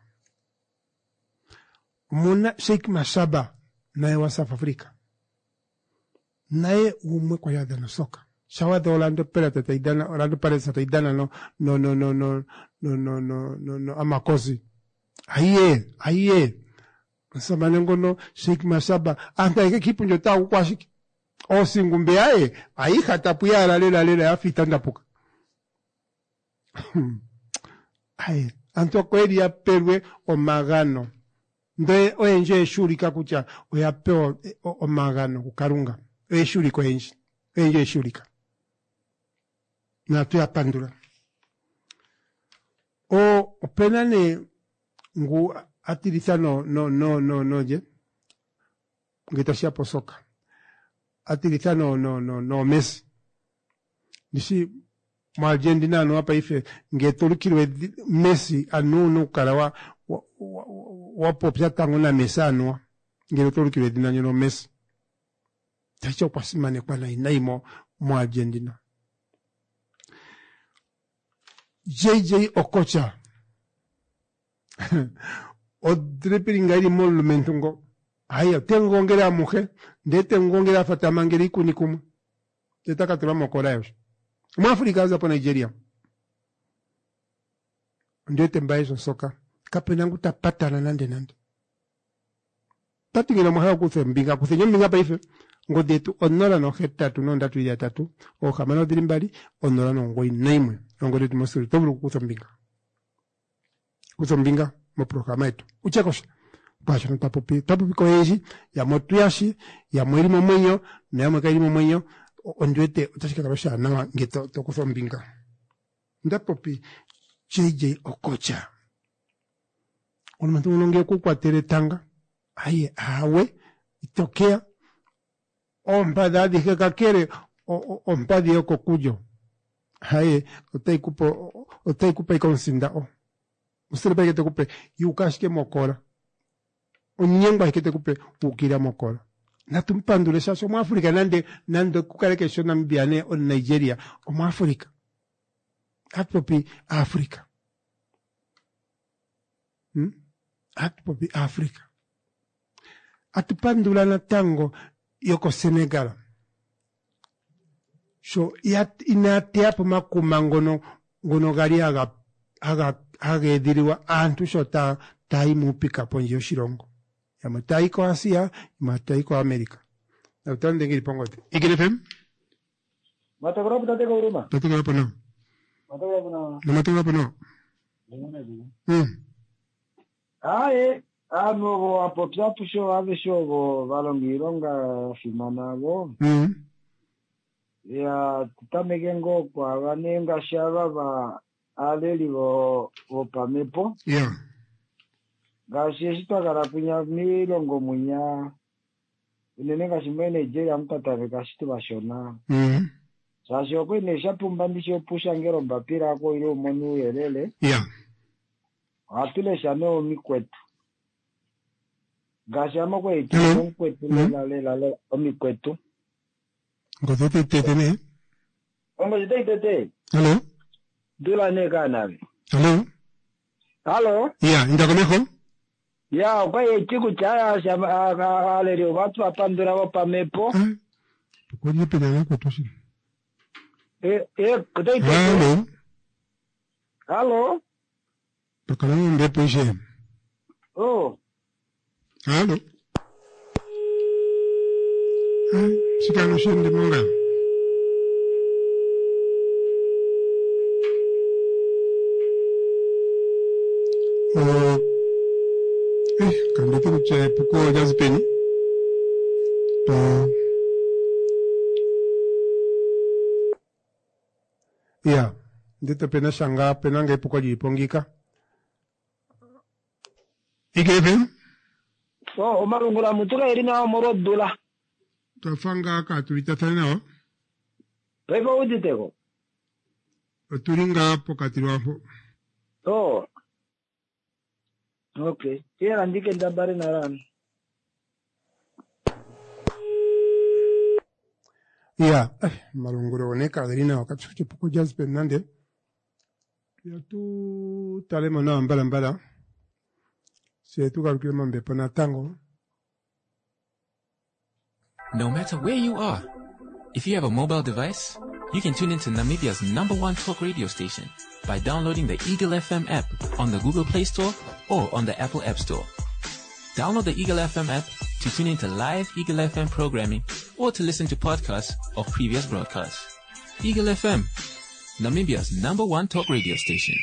Muna Sheikh Mashaba nae wa South Africa. Nae umwe kwa yada na soka. Shawa de Orlando Pirates taidana, Orlando Pirates taidana no no no no no no no no no no amakosi. Aiye, aiye. Somane ngono Sheikh Mashaba anta ike kipu njota ukwashiki. Osi ngumbe ae, ai katapu ya la lela lela ya fitanda puka. Ae, anto kweli ya perwe o magano. Nde oenje shuri kakucha o ya peo o, o magano kukarunga. E shuri ko enje. Enje shuri ka. Na tu ya pandura. O, o penane ngu atirisa no no no no no je. Ngitashia posoka. Atirisa no no no no Messi. Nisi Argentina no hapa ife ngeturukirwe Messi anunu karawa wa, wa, wa popya tangu na mesano ngeturukirwe dinanyo no Messi tacho pasimane kwa na inaimo mu Argentina. J J Okocha o dribbling ngari monument ngo haya tengo ngera mujer de tengo ngera fatamangeri kunikumu tetaka tulamo korayo Mwafrika aza po Nigeria. Ndete mbaye zo soka. Kape nangu tapata na nande nande. Tati ngina mwaha kuthe mbinga. Kuthe nyo mbinga pa ife. Ngodetu onora no hetatu no ndatu ya tatu. O kamano dirimbali. Onora no ngoi naimwe. Ngodetu mosuri. Tobulu kuthe mbinga. Kuthe mbinga. Mo programa etu. Uchekosha. Pasha no tapupi. Tapupi koheji. Ya motuyashi. Ya mwirimo mwenyo. Na ya mwakairimo mwenyo. Ondwete utashika kabasha na ngeto to kusombinga ndapopi J J Okocha unamantu unonge kukwatire tanga aye awe itokea ompada dije kakere ompadi yoko kujo aye otaikupo otaikupa ikonsinda o usirebe que te kupe yukashike mokora onyengba que te kupe ukira mokora na tumpandule sasa mu Afrika nande nande kukareke shona mbiane on Nigeria o mu Afrika atpopi Afrika hmm atpopi Afrika atupandula na tango yoko Senegal so yat inate apo makumangono ngono gari aga aga aga diriwa antu shota taimu pika ponjo shirongo ya mataiko Asia, mataiko Amerika. Na utande ngiri pongote. Igile F M? Matagora tate ko ruma. Tate ko no. Matagora no. No matagora no. Hmm. Ae, ano go apopya pusho ave sho go balongironga simanago. Hmm. Ya tutamegengo kwa vanenga shaba ba aleli go go pamepo. Yeah. Gashi shitagara punya milongo munya inenga shimene Nigeria mtatave gashi bashona mhm sasho ko inesha pumbandisho pusha ngero mbapira ko ile monu yelele yeah atile shano mikwetu gashi amako ito mikwetu la la la omikwetu ngozote tetene ongo jite tete hello dula ne kana hello hello yeah ndakomeho ya kwa echiku chaya shaba alerio watu apandura wapa mepo kwa hiyo pena yako toshi eh eh kudai hello hello pakala ndepo ishe oh hello Chikano shende monga. Oh, eh, kando tu che puko jazpeni. Uh, yeah, ndito pena shanga pena nge puko jipongika. Igeve? So, omarungula mutuka irina omorodula. Tafanga ka tulitatana o. Pepo uditeko. Turinga pokatiru hapo. Oh. Okay. Tia andike ndabari na rani. Yeah, eh, marunguro oneka irina wakati chuche puko jazpe nande. Ya tu tale mana mbala mbala. Se tu kalukile mambe pona tango. No matter where you are, if you have a mobile device, you can tune into Namibia's number one talk radio station by downloading the Eagle F M app on the Google Play Store or on the Apple App Store. Download the Eagle F M app to tune into live Eagle F M programming or to listen to podcasts of previous broadcasts. Eagle F M, Namibia's number one talk radio station.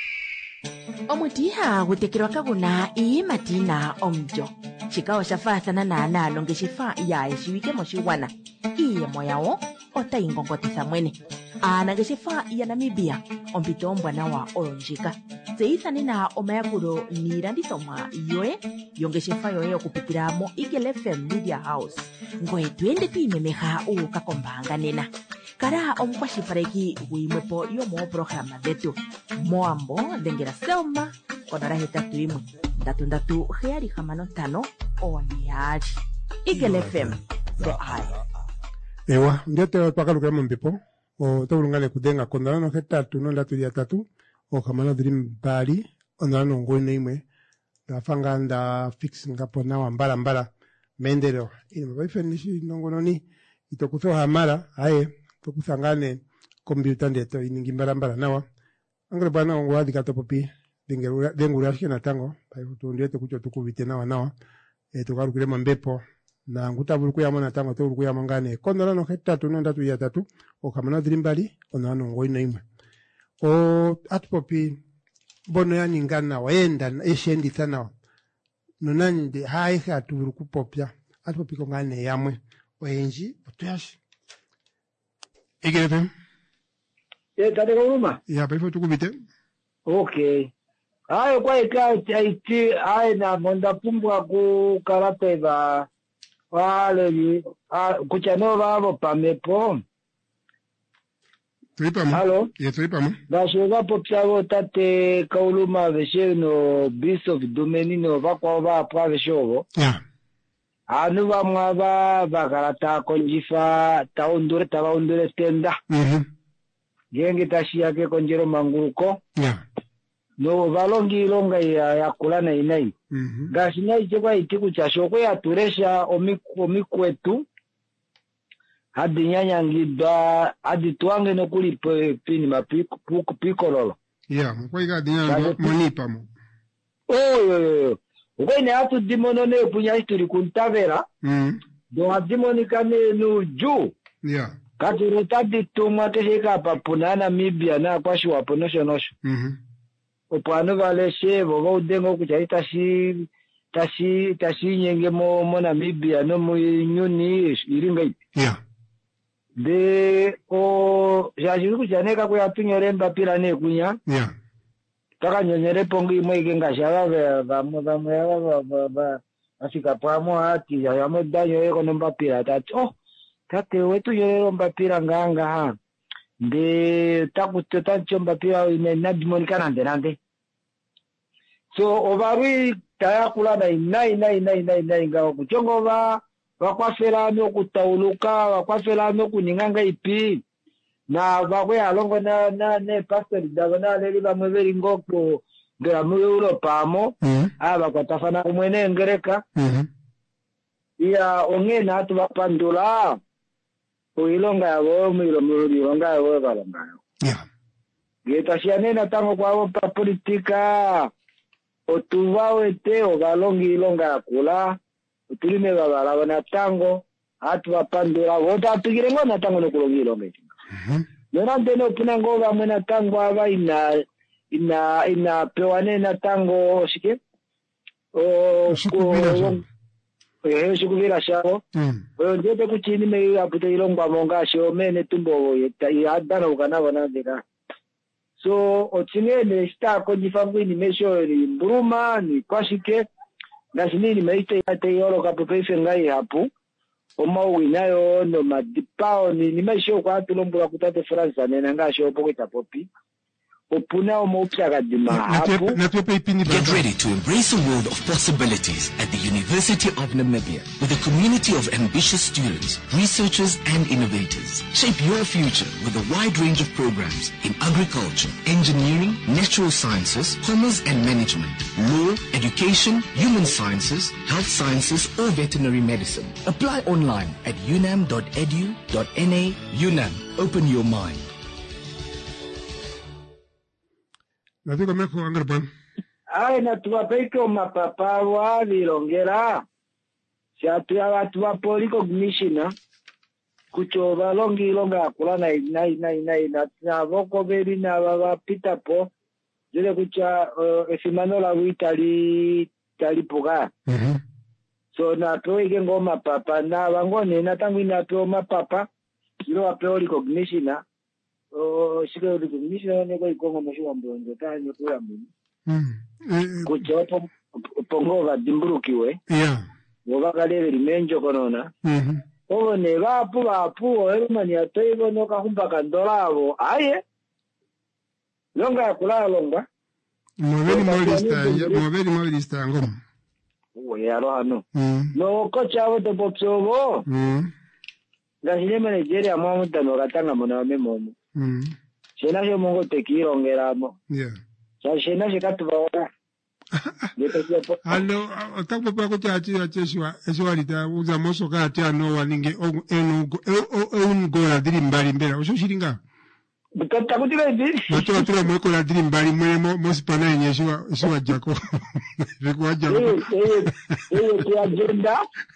Omutiha gutekirwa kaguna ii matina omjo. Chikao shafathana na nalo ngeshifa ya eshiwike moshiwana. Iye moyao ota ingongotisa mwene. Ana ngeshifa ya Namibia ompito mbwana wa oronjika. Seithani na omayakuro nirandiso mwa yoe yongeshifa yoe okupitira mo Eagle F M Media House. Ngoe tuende tuimemeha uka kombanga nena. Kara omkwashifareki huimwepo yomo programa detu. Moambo dengera selma konara hetatu imwe. Ndatu ndatu heari hamano tano oneari. Eagle F M, the eye. Ewa, ndete wapaka lukaya mambipo. O taurungane kudenga kondana no hetatu no ndatu dia tatu. O hamano dream bari. Ondana no ngoine imwe. Da fanga nda fix ngapo na wambala mbala. Mendero. Ine mabaife nishi nongononi. Itokutho hamara. Ae. Tokusangane kombiuta ndeto iningi mbala mbala nawa. Angre bana ongo adi kato popi. Dengu rashke na tango. Paifu tuundiete kucho tukuvite nawa nawa. E tukaru kile mambepo. Na nguta buluku ya mana tango. Tuluku ya mangane. Kondora no hetatu no ndatu ya tatu. O kamana drimbali. Ona ano ngoi na imwe. O atu popi. Bono ya ningana wa. Enda eshendi sana. Nonani de haihe atu buluku popya. Atu popi kongane yamwe. Oenji. Otuyashi. Eagle F M? Eh, tate kuruma? Ya, paifo tukubite. Okay. Ayo kwa ika iti ayo na monda pumbwa ku karate ba wale kuchano babo pamepo. Tuipamo. Hello? Ye tuipamo. Bashoga popsavo tate kauluma veshe no Bishop Domenino bakwa ba prave shogo. Ya. Anu ba mwaba bakarata konjifa taundure taundure tenda. Mhm. Genge tashia ke konjero manguko. Ya. No valongi longa ya, ya kulana inai. Mhm. Gashina ichekwa itiku cha shoko ya turesha omiku omikwetu. Hadi nyanya ngida hadi tuange no kuli pini mapiko puku pikololo. Ya, mkwa iga dinya monipa mo. Oh yo yo yo. Ukwene hatu dimono ne punya hituri kuntavera. Mhm. Don hadimoni kane no ju. Ya. Kati rutadi tumwa kesheka papuna Namibia na kwashi waponosho nosho. Mhm. Opano vale shevo go dengo kuchai tashi tashi tashi nyenge mo mo Namibia no mu nyuni iringa. Ya. De o jajiru kuchaneka kwa tunyoremba pila ne kunya. Ya. Taka nyonyere pongi mo ikenga shaba ba ba mo ba mo ba ba ba asika pamo ati ya mo danyo eko nomba pila tati. Oh tate wetu yoro mbapira nganga ha. De takutota chomba pira ine nadimonika nande nande. So obarui taya kula na inai inai inai inai inai ngawa kuchongo ba wakwafela no kutauluka wakwafela no kuninganga ipi na bakwe alongo na na ne pastor davana leli ba mweveri ngoko ngira mu Europa amo aba kwatafana kumwene ngereka Mhm. iya ongena atu bapandula Uilonga yabo mwilomuri ilonga yabo balonga. Ya. Geta sianena tango kwa pa politika. Otuwa wete o balongi ilonga kula. Utulime babala wana tango atu apandura vota apigire ngona tango no kulongiro meti mhm nona ndeno puna ngova mwena tango ava ina ina ina pewane na tango shike o ko eh shikuvira shako mm o ndete kuchini me apute ilongwa monga sho mene tumbo yeta yadana ukana bana ndeka so otsinene sta ko jifangwini mesho ni mbruma ni kwashike ngasinini meite ate yoro kapopefe ngai hapo omawi nayo no madipao ni nimesho kwa tulombula kutate France nena ngasho pokita popi opuna omopya kadima hapo. Get ready to embrace a world of possibilities at the University of Namibia with a community of ambitious students, researchers and innovators. Shape your future with a wide range of programs in agriculture, engineering, natural sciences, commerce and management, law, education, human sciences, health sciences or veterinary medicine. Apply online at unam dot edu dot na. UNAM, open your mind. Natiko meko angarban. Ai na tuwapeiko mapapawa vilongera. Siatuya watu wa policognition kuchova longi longa kula na ina ina ina ina na voko veri na wa pita po jele kucha esimano la witali tali puga. Mhm. So na toige ngoma papa na wangone na tangu ina to mapapa kilo wa policognition oh shika recognition ne ko ikongo mosho mbongo tanyo kwa mbuni mm kuchopo pongo ga dimburukiwe yeah woba kale limenjo konona mhm obo ne bapu bapu hermani atoibo no kahumba kandolabo aye longa kula longa mobeli molista mobeli molista ngom wo yaro ano no kocha wo to popsobo mm ngashile Nigeria mwa mutano katanga mona memomo mm shena yo mongo tekirongera yeah sa shena shikatubaona Allo otakpo pa ko chachi acheshwa eswalita uza moso ka tia no waninge enu un gola diri mbali mbera osho shiringa bukata kutira ndi mato atura mo ko la diri mbali mwe mo mo spana nyeshwa eswa jako rekwa jako eh eh eh agenda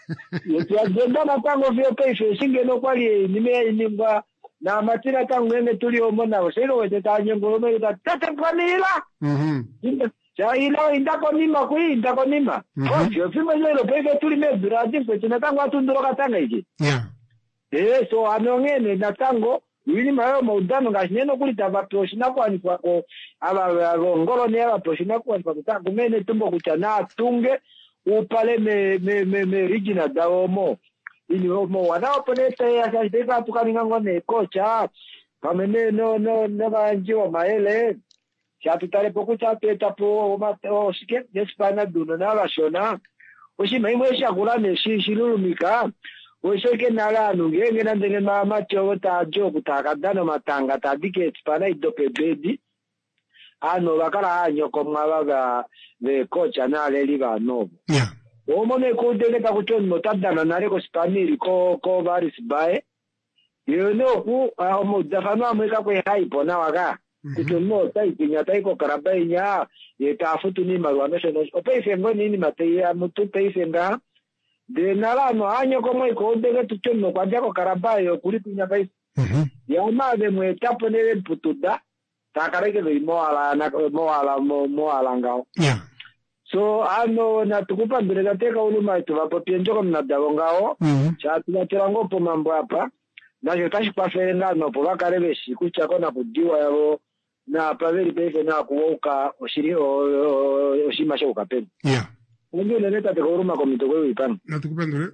ye agenda na tango vyo pese singe no kwali nime nimba na matira tango ngene tulio mona osero wete tanye ngolo me tata kwanila mhm ya ilo indako nima kui indako nima oh yo fima lero peke tuli me Brazil pe tina tango atunduro katanga iki yeah eh so anongene na tango yini mayo maudano ngashineno kulita vaproshina kwani kwako aba ngolo ne aba proshina kwani kwako tango mene tumbo kuchana tunge upale me me me, me regional daomo ini mo wanao ponete ya sasa tukaninga ngone kocha pamene no no no banjiwa maele chatutale poku chapeta po o shike despana duno na bashona oshi maimwe shakula neshi shilulumika osheke nala nungenge nandenge mama chota jo kutaka dano matanga tadike spana idope bedi ano bakala anyo komwabaga be kocha na leli bano yeah omone ko dele ta kuchon motadana nale ko spanili ko ko baris bae you know ku amo dafano ameka ko haipo na waga kutono tai pinya tai ko karabainya eta futu ni marwana seno opeise ngoni ni mateya mutu peise nga de nala no anyo como ko dele tuchono kwa jako karabayo kuli pinya peise mhm ya ma de mu etapo ne putuda takareke de mo ala na mo ala mo mo ala ngao yeah so ano na tukupa mbele teka uluma itu vapo pienjoko mnadawo ngao cha tunachirango po mambo hapa na yotashi kwa ferenga no po vakareveshi kuchako na kudiwa yavo na paveri pese na kuwoka oshiri oshima shoka pen yeah ndio naleta teka uluma kwa mitoko hiyo ipano na tukupa ndule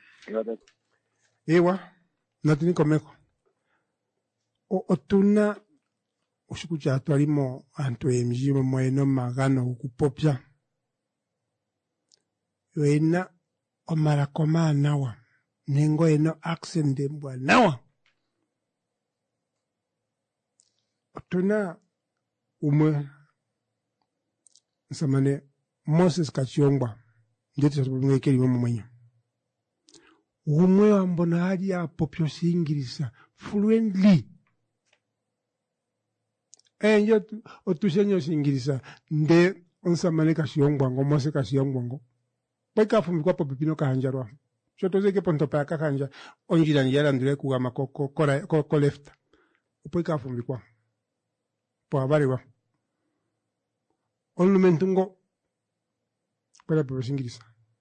ewa na tuniko meko o otuna ushikucha atwalimo anto emjimo mweno magano ukupopya wena omara koma nawa nengo eno accent mbwa nawa otuna umwe samane Moses Kachongwa ndete sabumwekeli mama mwenye umwe ambona hali ya popyo singirisa fluently enyo otushenyo singirisa nde onsamane Kachongwa ngo Moses Kachongwa ngo Beka fumi kwa popipino kahanjarwa. shotoze ke ponto pa kakanja onjira njara ndure kugama ko ko ko ko left upo ikafumbikwa po habari wa olumentungo para popesingirisa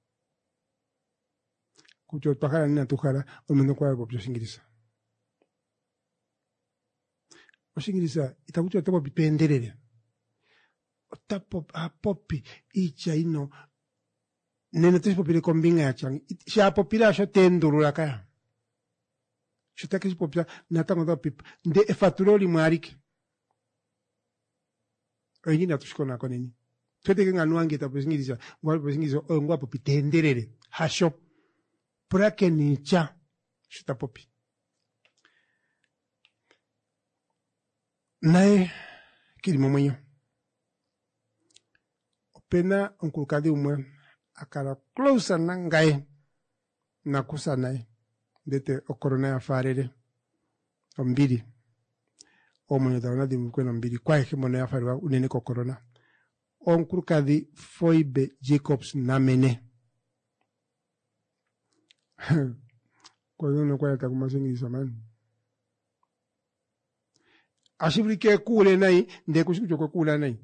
kucho pakala nina tukala olumentungo kwa popesingirisa osingirisa itakucho topo pipenderere otapo apopi icha ino nene tisi popile kombinga ya changi sha popila sho tendurula kaya sho takisi popila natango to pip nde efaturoli mwarike oyi na tushikona koneni twete kenga nuangi ta pesingirisa ngwa pesingirisa ngwa popi tenderere hasho prake ni cha shuta popi nae kilimo mwenyo opena onkulukadi umwe akara closer nangae nakusa nae dete okorona ya farere ombiri omwenyo taona di mkwena ombiri kwa heke mono ya fariwa unene ko corona onkulukadi Foibe Jacobs namene kwa yono kwa yata kumasingirisa mani ashibulike kule nai ndekushikucho kula nai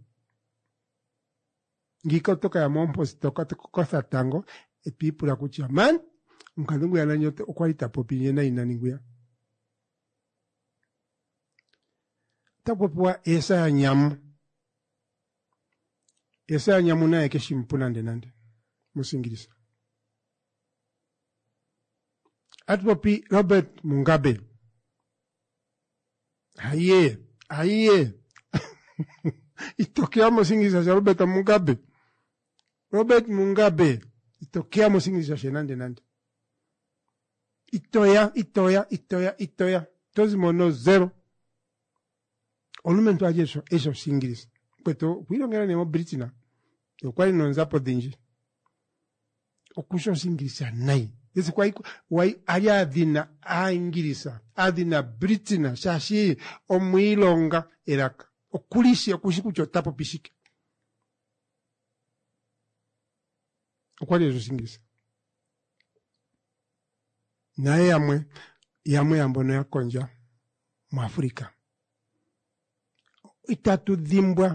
ngika toka ya mompos toka kosa tango epipula kuchia man mkadungu ya nanyote okwalita popinye na inaninguya tapopua esa ya nyamu esa ya nyamu na ekeshi mpuna nde nande musingirisa atupopi Robert Mugabe aye aye itokea musingirisa cha Robert Mugabe Robert Mugabe itokea musingirisa cha nande nande itoya itoya itoya itoya tozi mono zero olumento ajeso eso singirisa kweto kuilongera nemo Britina yokwali nonzapo dinji okusho singirisa nai ese kwa wai alia adina a ingirisa adina Britina shashi omwilonga eraka okulisi okushikucho tapo pishike okwali eso singirisa naye yamwe yamwe yambono ya konja mu Afrika itatu dhimbwa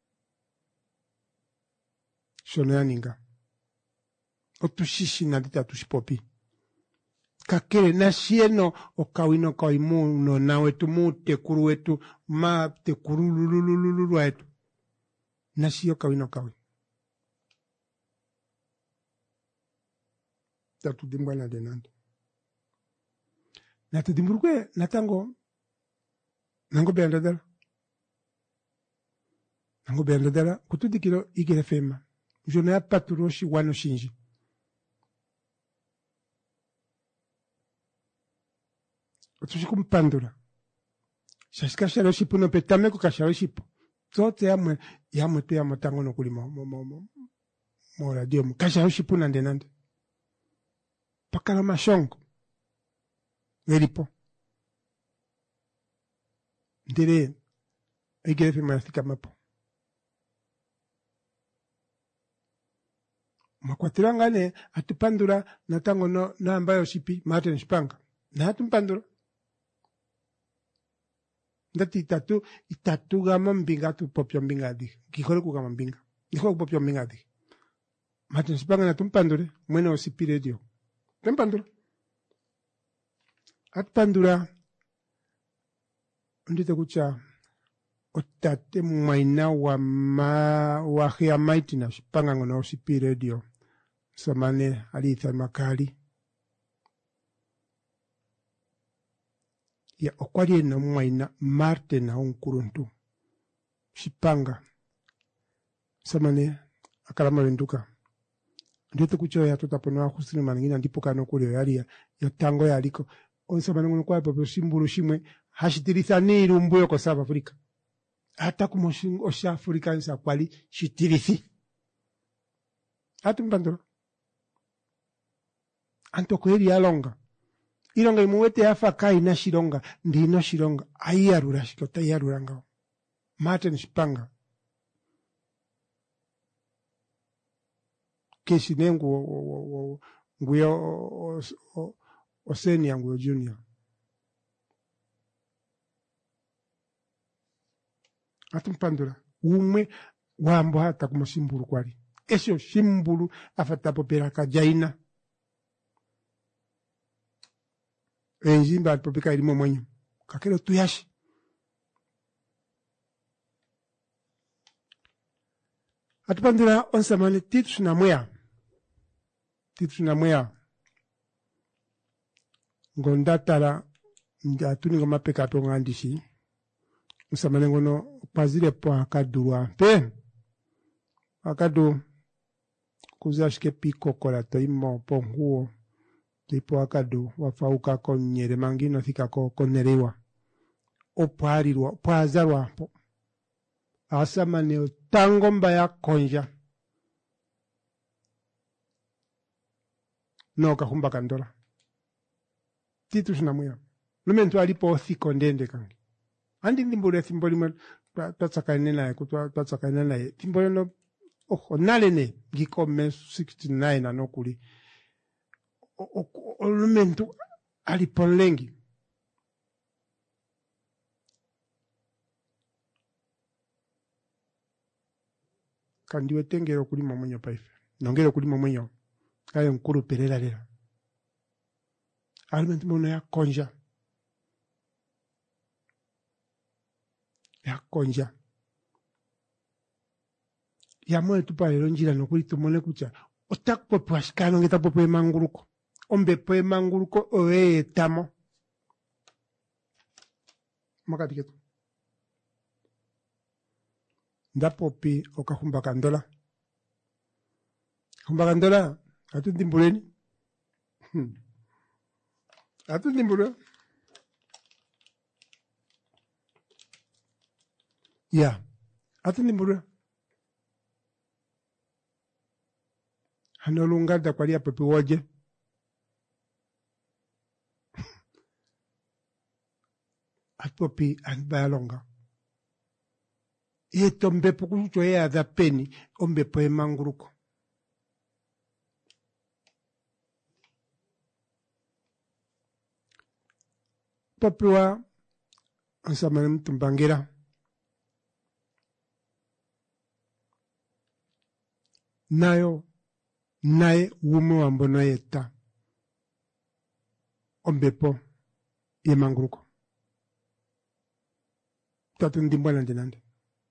shono yaninga otushishi na ditatu shipopi kakele na shieno okawino kaimuno na wetu mu tekuru wetu ma tekuru lululululu wetu na shiyo kawino kawi tatu dhimbwa na denando na tudimburukwe natango nango beandadala nango beandadala kutudikiro igere fema jona ya paturoshi wano shinji otushi kumpandura shashika shalo shipu no petame ko kashalo shipu zote yamwe yamwe pe amatango no kulima mo mo mo mo radio mo kashalo shipu nande nande pakala mashongo Veripo. Ndere igere fema yasika mapo. Makwatirangane atupandura natango no na ambayo shipi Martin Spanga. Na atumpandura. Ndati itatu itatu gama mbinga tu popyo mbinga di. Kikore ku gama mbinga. Kikore ku popyo mbinga di. Martin Spanga na tumpandure mwene osipi radio. Tumpandura. Atpandura ndite kucha otate mwaina wa ma wa hia maitina shipanga ngono sipi radio samane alitha makali ya okwali na mwaina Marte na unkuruntu shipanga samane akalama wenduka ndite kucha ya tutaponwa kusini maningina ndipo kano kule yali ya tango yaliko onse manungu kwa popo simbulu shimwe hashitiriza niru mbuyo ko South Africa hata kumoshingo osha Africa nsa kwali shitirizi hatu mbandoro anto kweli yalonga ilonga imuwete afa kai na shironga ndino shironga ayarura shikota yaruranga Martin Spanga keshi nengu nguyo osenia nguyo junior. Atumpandura umwe wambo hata kumasimburu kwali esho shimburu afata popera kajaina enzimba alipopika ilimo mwenye kakero tuyashi atupandura onsamane titu na mwea titu na mwea ngondatala atuni ngoma peka pe ngandishi onsamane ngono pazile po akadurwa pe akadu kuzashike piko kola toimo po huo tipo akadu wafauka konyere mangino thika ko konerewa oparirwa pazarwa po asamane tango mbaya konja no kahumba kandola titu sinamwya lumentu alipo thiko ndende kangi andi ndimbule thimboli mwe tatsakaine naye kutwa tatsakaine naye thimbole no oho nalene gikome sixty-nine anokuli olumentu alipo lengi kandiwe tengero kulima mwenyo paife nongero kulima mwenyo kayo nkuru perera lera alimentu mono ya konja ya konja ya mwe tupa lero njira nokuli tumone kucha otakpo pwashikano ngeta popo manguruko ombe po manguruko oe tamo makati ketu ndapopi okahumba kandola humba kandola atu ndimbuleni hmm. atu ndimbule ya atu ndimbule hanolungada kwa lia pepe woje atopi anbayalonga eto mbepo kucho ya da peni ombepo e manguruko popua ansamane mtumbangira nayo nae wume wambono yeta ombepo e manguruko tatu ndimbwana ndinande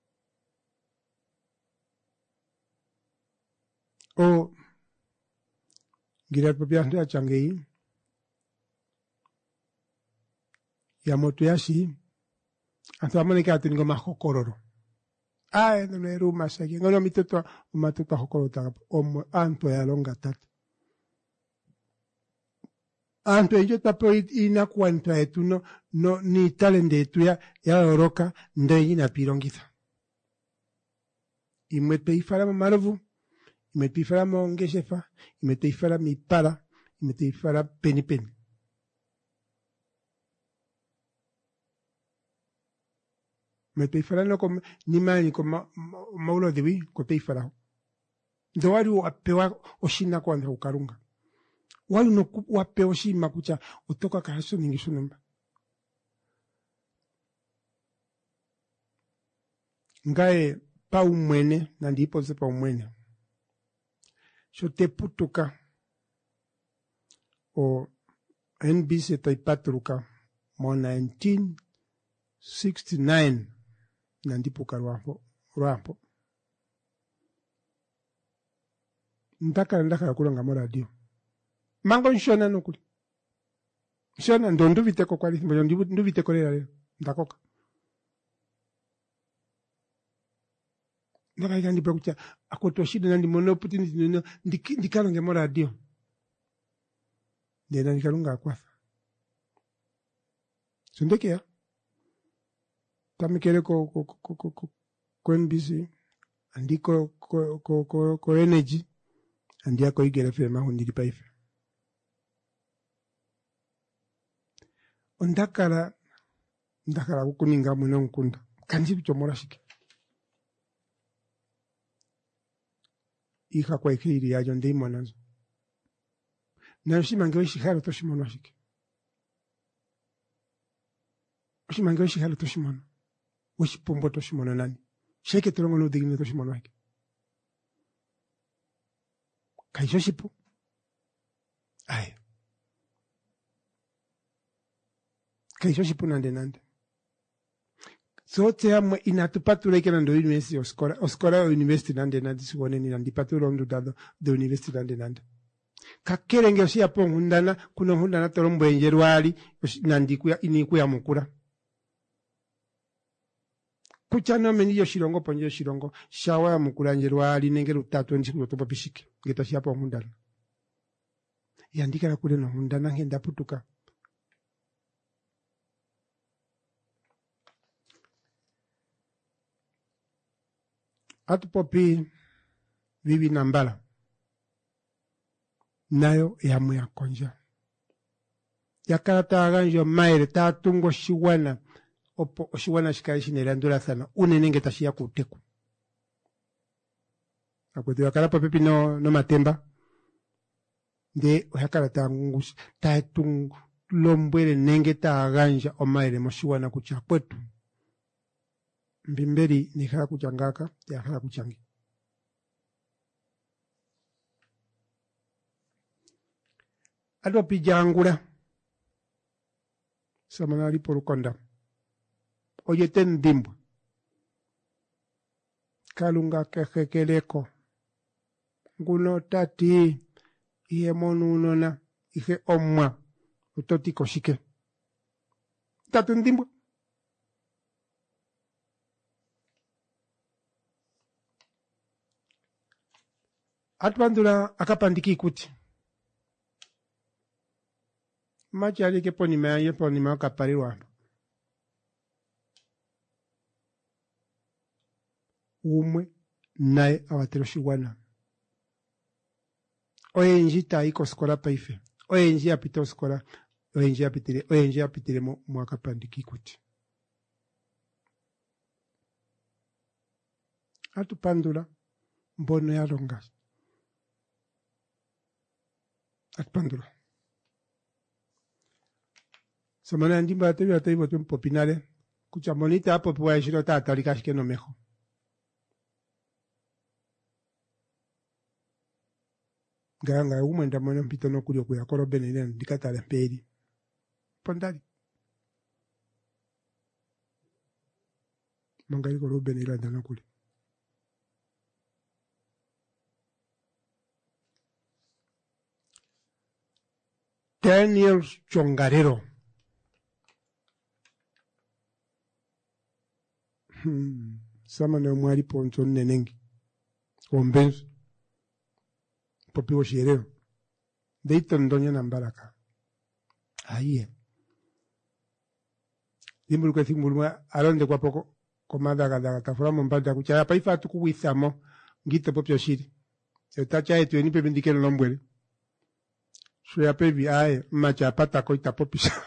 o girat popia nda changei ya moto yashi antamane ka tingo mahokororo ai no eru masaki ngono mitoto matoto hokoro ta om anto ya longa tat anto yo tapo ina kwanta etu no no ni talende tu ya ya oroka ndei na pirongitha imete ifara maravu imete ifara mongeshefa imete ifara mi para imete ifara peni peni imete ifara no kom ni mani kom maulo dewi ko te ifara ndo wali apewa oshina kwanda ukarunga wali no wapewa shima kucha utoka kahaso ningisho namba ngae pa umwene na ndipo ze pa umwene shote putuka o N B C taipatruka mo nineteen sixty-nine na ndipo karwapo rapo ndaka ndaka kulanga mo radio mango nshona nokuli nshona ndo nduviteko kwali mbo nduviteko lera ndakoka ndaka ikandi pakucha akotoshida nandi mono opportunity no ndikalonge mo radio ndena ndikalunga akwafa sondekea tamikere ko ko ko ko ko N B C andiko ko ko ko ko energy andia ko igere fema hundiri paife ondakara ndakara kukuninga mwena nkunda kanji bichomora shike hija kwa ikiri ya jonde imonazo Na ushimange shihalo toshimono ashike. Ushimange shihalo toshimono. Ushipombo toshimono nani. Sheke tolongo no digine toshimono hake. Kaisho shipu. Aye. Kaisho shipu nande nande. Sote amwe inatupatula ike nando university oskora. Oskora university nande nande suwane ni nandi patula ondo dado de university nande nande. Kakerenge osi apo hundana kuno hundana tolombo enjerwali nandi kuya inikuya mukura. Kuchano meni yo shirongo ponje yo shirongo shawa ya mukura enjerwali nengelu tatu ndi kutopa pishike. Geta si apo hundana. Yandika na kule no hundana ngenda putuka. Atu popi vivi nambala. Nayo ya muya konja. Yakala taganjo maere tatungo shiwana. Opo shiwana shikaishi nelandula sana. Unenenge tashia kuteku. Akwete yakala popi no, no matemba. De yakala tangungushi. Tatungo lombwele nenge tagangja o maere mo shiwana kucha kwetu. Mbimberi nikhala kuchangaka. Yakala kuchangi. Ado pijangula. Samanari porukonda. Oye ten dimbu. Kalunga kekekeleko. Nguno tati. Ihe monu unona. Ihe omwa. Utoti koshike. Tatu ndimbu. Atwandula akapandiki ikuti. Machi alike poni mea poni mea kapariwa. Umwe nae awatero shiwana. Oye njita iko skola paife. Oye njia apito skola. Oye njia apitire. Oye njia apitire mo mwaka pandiki kuti. Atu pandula. Mbono ya longas. Atu pandula. Samana ndimba tebi atebi botu popinale. Kucha monita hapo puwa shiro ta atarikashike no mejo. Ganga umwenda mwana mpito no kuri okuya koro benene ndikatale mperi. Pondali. Mangali koro benene ndana kuri. Ten years chongarero. Hmm. Sama na mwari poncho nenengi. Ombenzo. Popi wo shirero. Deito ndonya na mbaraka. Aie. Dimbulu kwa thimbulu alonde kwa poko komada gadaga tafura mbanda kuchaya paifa tukuwithamo ngite popyo shiri. Etacha etu enipe bindikelo lombwele. Shwe apebi ae macha pata koita popisa.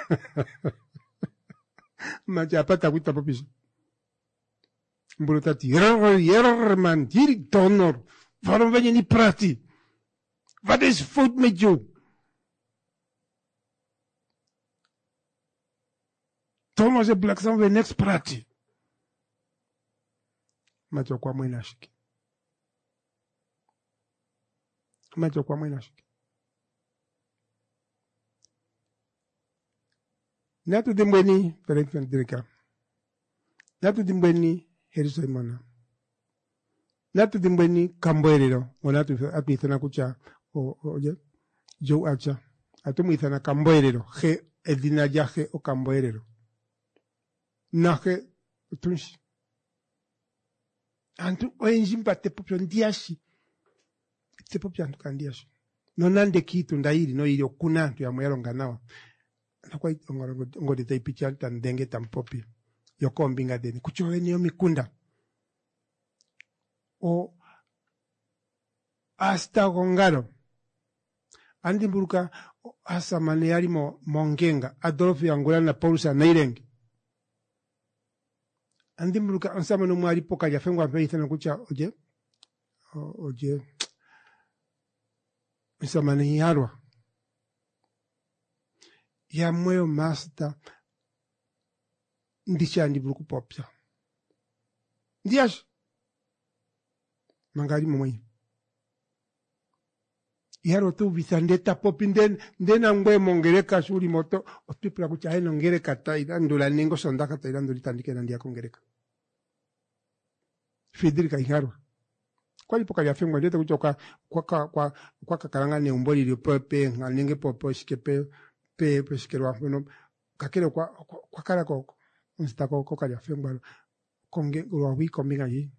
Macha pata koita popisa. Mbulutati yerr yerr man hier donor. Waarom ben je niet praten? Wat is fout met jou? Thomas en Black zijn we niks praten. Macho kwa mwina shiki. Macho kwa mwina shiki. Natu dimbweni Ferenc Dirika. Natu dimbweni Heriso Imana. Natu dimbweni Kamboerero. Natu apithana kucha o oje Joe Acha. Atumu ithana Kamboerero. He edina yaje o Kamboerero. Naje tunshi. Antu oenjimba te popyo ndiashi. Te popyo antu kandiashi. No nande kitu ndairi no iri okuna antu ya mwero nganawa. Nakwa ngode te picha tan denge tan popi. Yoko mbinga deni. Kucho eni omikunda. O hasta gongaro. Andi mburuka asa maneari mo mongenga. Adolfo Angola na Paulusa Nairengi. Andi mburuka ansama no mwari poka ya fengwa pe ithana kucha oje. Oje. Nsama ni harwa. ya moyo master ndichandi buku popya ndiash mangali mwenye yaro tu bisandeta popinden ndena ngwe mongereka shuri moto otipra kucha eno ngereka taira ndula ningo sondaka taira nduli tandike nandia kongereka Fidrika iharo kwa lipo kali afengwa leta kuchoka kwa kwa kwa kwa kakaranga ne umboli li pepe ngalinge popo shikepe pe pe shikerwa no kakere kwa kwa kala ko unstako ko kali afengwa konge ro wi kombinga yi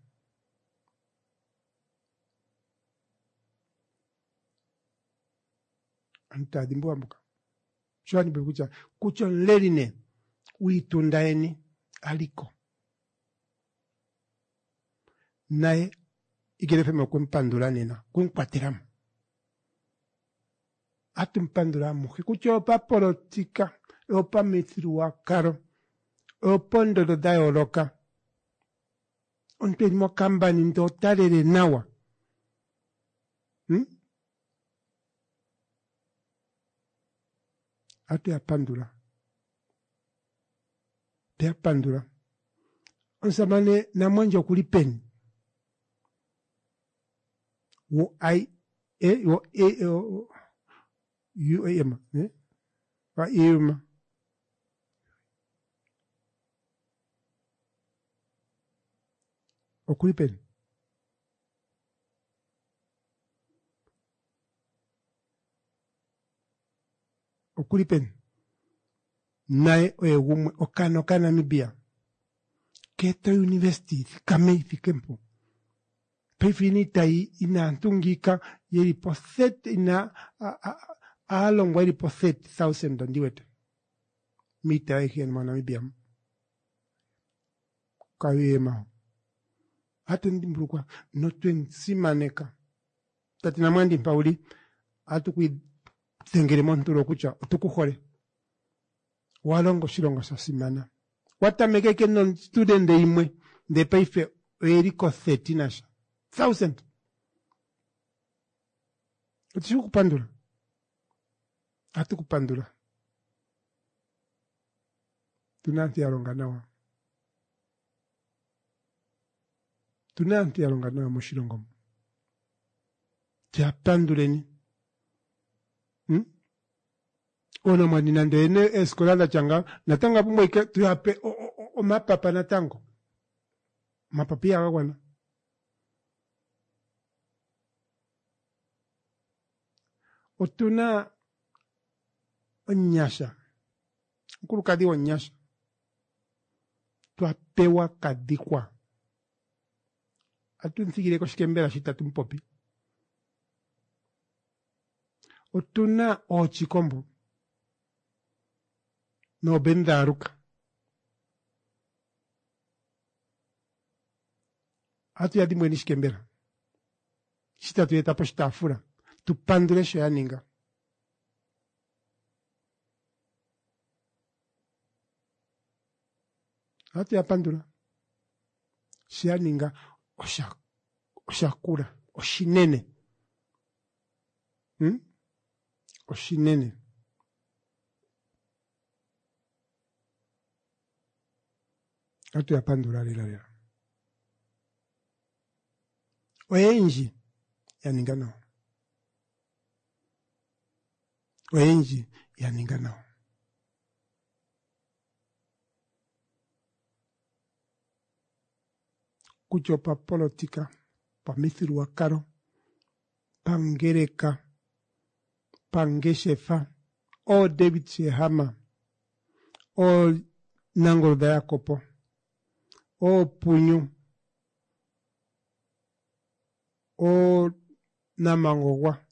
anta dimbo ambuka shwani bekucha kucho lerine uitundaeni aliko nae igere feme kumpandula nena kumpatiramu atumpandulamu kucho pa politika opa mithiruwa karo opo ndodo dayoloka ontenimo kambani ndo talele nawa hmm? atu ya pandula te ya pandula onsamane na mwanjo kulipeni wo ai e wo e o yu e ma eh wa irma okulipen okulipen nae o egumwe okano kana mibia keto university kame fikempo prefinita ina ntungika yeri poset ina alongwa yeri poset thousand ndiwete mita ejen mana mibia kawema hata ndimbrukwa no twen simaneka tatina mwandi pauli atu kui tengere monturo kucha tukukhole walongo shilongo sa simana watameke ke non student de imwe de paife eriko thirteen thousand utishu kupandula atu kupandula tunanti alonga nawa tunanti alonga nawa moshilongo tiapanduleni hmm? Ono mwani nande ene eskolanda changa natanga pumwe ike tuyape o, o, o mapapa natango mapapia wagwana otuna onyasha nkulu kadi onyasha twapewa kadikwa atunthigire koshikembera shitatu mpopi otuna ochikombo no bendaruka atu yadi mweni shikembera shitatu yetapo shitafura tupandule shayaninga atu yapandula shayaninga osha oshakura oshinene hmm? oshinene atu yapandula lila lila oyenji yaninga nao oyenji yaninga nao kucho pa politika pa mithiru wa karo pa ngereka pa ngeshefa o David Shehama o Nangolo da Yakopo o Punyu o Namangogwa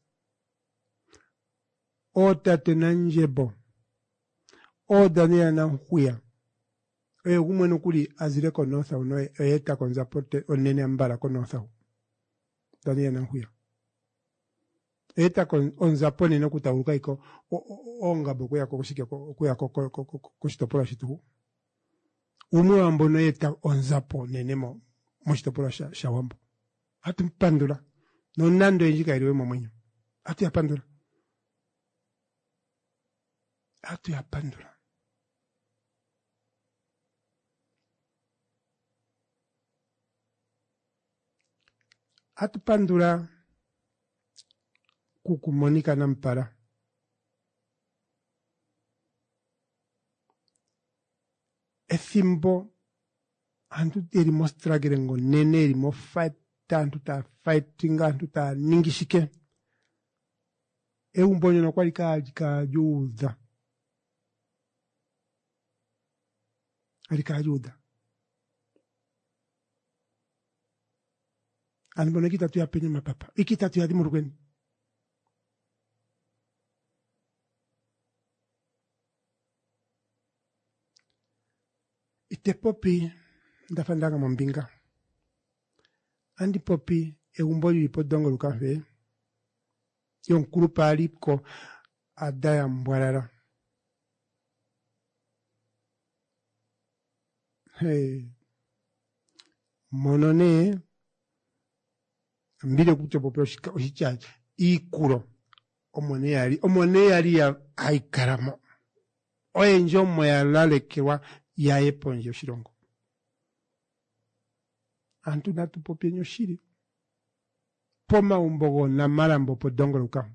o Tatenanjebo o Daniel Nanhuya e gumwenu kuli azire ko north no eta konza porte onene ambala ko north Daniel Nanhuya eta kon onza pone no kutauluka iko onga boko yako kushike ko yako ko shitopola shitu umwe ambo no eta onza pone nemo moshitopola sha shawambo atu mpandula no nando enjika iliwe mwenyo atu yapandula atu ya pandula. Atu pandula kukumonika na mpara. Ethimbo antu erimo struggle ngo nene erimo fight antu ta fighting antu ta ningishike. E un bonyo no kwali ka ajuda. Alika ajuda. Ani bono kita tu ya penye mapapa. Ikita tu ya di murugweni. Ite popi ndafandanga mambinga. Andi popi e un bonyo ipo dongo lukafe. Yon kurupa alipko adaya mbwarara. Hey. Monone mbile kucho pope oshicha ikuro omone yali omone yali ya aikaramo oye njo moya lalekewa ya eponje oshirongo antu natu pope nyoshiri poma umbogo na marambo po dongo luka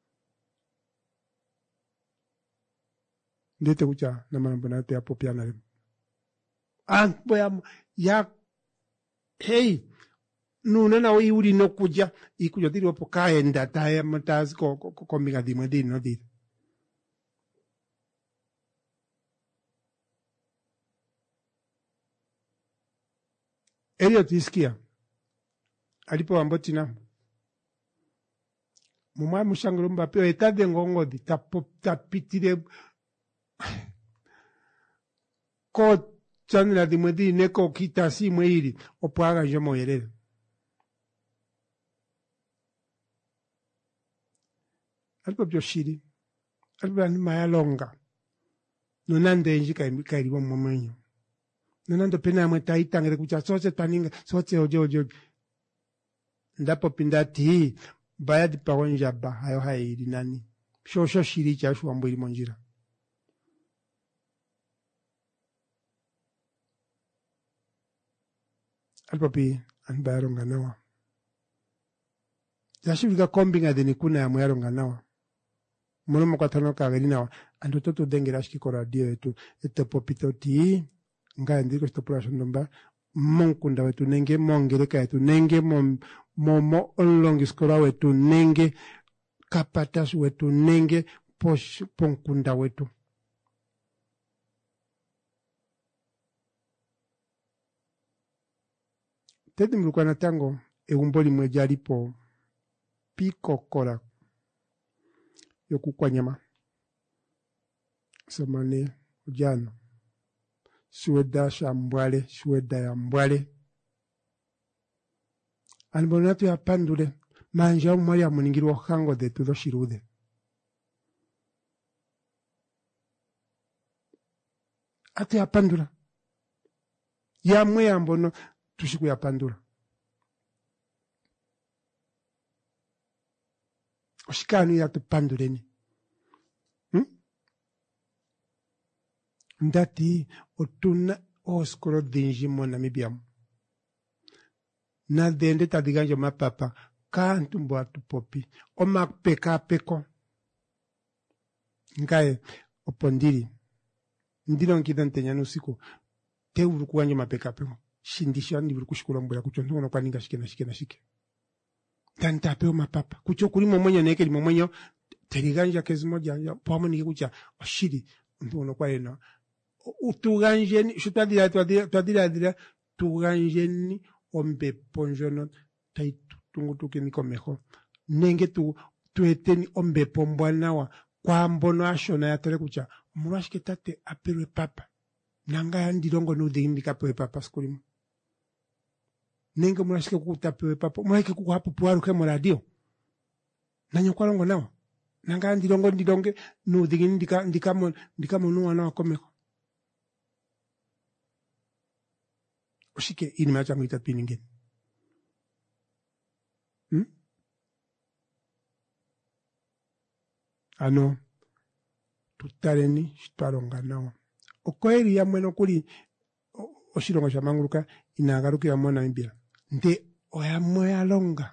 ndete kucha na marambo na te ya pope anale antu ya ya hey nuna na oi uri no kuja ikuja diri opo kaenda tae mataz ko ko miga di madi no di Elliot iskia alipo ambotina mumwa mushangiro Mbappe etade ngongo di tapo tapitire ko chanela di madi neko kitasi mwiri opwaga jomo yerere alipo byoshiri alipo ani mayalonga nonande njika imika ilibo momenyo nonando pena mwe taitangere kucha sote taninga sote ojo ojo ndapo pindati bayadi pawonja ba hayo hairi nani shosho shiri cha shwambo ili monjira alipo pi anbayaronga nawa yashivika kombinga deni kuna ya mwayaronga nawa mono mokatano kagelina ando toto dengera shikora dio etu ete popito ti nga ndiko stopulation nomba monkunda wetu nenge mongereka etu nenge mom momo onlongi skora wetu nenge kapatas wetu nenge posh ponkunda wetu tedi mlukwana tango e umboli mwejalipo piko kora yokukwanyama samane ujano suweda shambwale suweda ya mbwale anibonatu ya pandule manja umwali ya muningiri wa hango de tudo shirude atu ya pandula ya mwe ya mbono tushiku ya pandula oshikanu ya tu panduleni hmm? Ndati otuna oskoro dinji mo Namibiamu na dende tadiganja mapapa kantu mbo atu popi o mapeka peko ngaye opondiri ndilo nkidante nyanu siku te urukuwanje mapeka peko shindisha ndi urukushikula mbo ya kuchonto no kwaninga shike na shike na shike tanta peo mapapa kucho kulimo mwenyo neke limo mwenyo teriganja kezimo janja pamo nike kucha oshiri mbo no kwa eno utuganjeni shutadira twadira dira tuganjeni ombe ponjono taitu tungutuke niko meho nenge tu tueteni ombe pombwanawa kwa mbono ashona ya tele kucha mwashike tate aperwe papa nanga ya ndirongo nudhindika pewe papa skulimu nenge mwashike kukutapewe papa mwashike kukuhapu puwaru kemo radio nanyo kwa longo nawa nanga ya ndirongo ndidonge nudhindika ndikamo ndikamo nuwa nawa komeko oshike ini macha mwita piningeni hmm? Ano tutaleni shitwalonga nawo okoeri yamwe nokuli oshilongo sha manguluka inagalukira mo Namibia nte oyamwe yalonga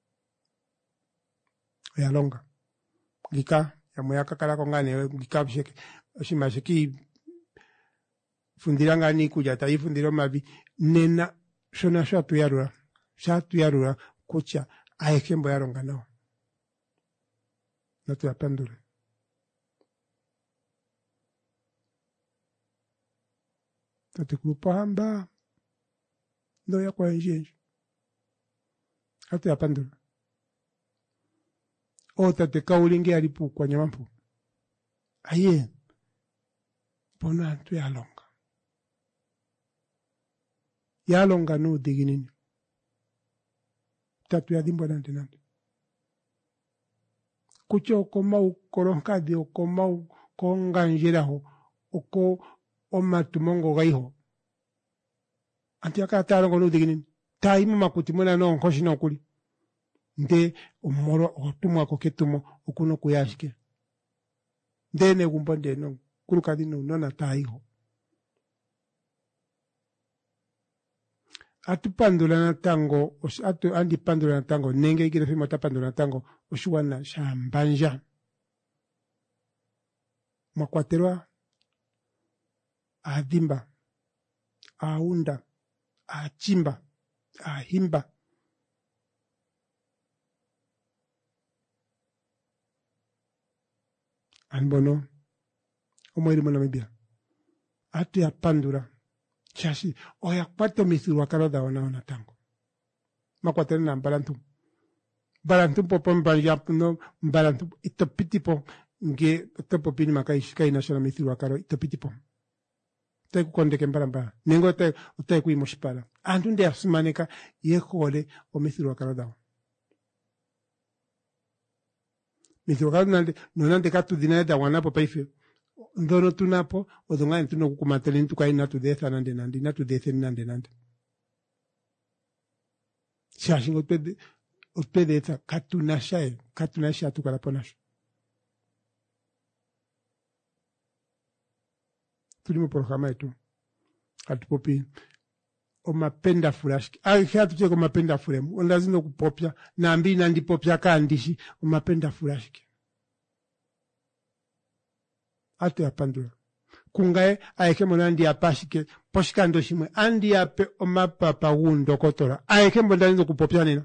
oyalonga gika yamwe yakakala kongane gika bisheke oshima shiki fundira ngani kuja tayi fundira mabi nena shona shatu yarura shatu yarura kucha ayekembo yalonga nawo natu yapandure tati kupa hamba ndo ya kwa njenje hatu yapandure o tate kaulinge alipu kwa nyamampu aye bono antu yalonga yalonga no diginini tatu ya dimbo nante nante kucho okomau koronkadi okomau konganjiraho oko omatumongo gaiho anti akatalongo no diginini taimu makuti mona no nkoshi no kuli nde omoro otumwa ko ketumo okuno kuyashike ndene gumbonde no kulukadi no nona taiho atupandula na tango atu andi pandula na tango nenge ikira fima tapandula na tango oshuwana shambanja makwaterwa adimba aunda achimba ahimba anbono omoiri mona Namibia atu ya pandura chashi oya kwato misiru wakaro da wana wana tango makwatere na mbalantum mbalantum popo mbanja no mbalantum itopitipo nge topo pini makai shikai nashona misiru wakaro itopitipo te kukondeke mbalamba nengo te utai kuimoshipala antu nde asumaneka yekole o misiru wakaro da misiru wakaro nande nonande katu dinaya da wana popa ife ndono tunapo odonga ntuno kukumatele ntuka ina tu detha nande nande na tu dethe nande nande shashingo pede opede ta katuna shae katuna sha tukala ponash tulimo programa yetu atupopi o mapenda furashki ai hatu cheko mapenda furemu ondazino kupopya na mbi na ndipopya kandishi o mapenda furashki atu yapandula kungae aeke monandi apashike poshikando shimwe andi ape omapapa wundo kotora aeke mbondanizo kupopya nina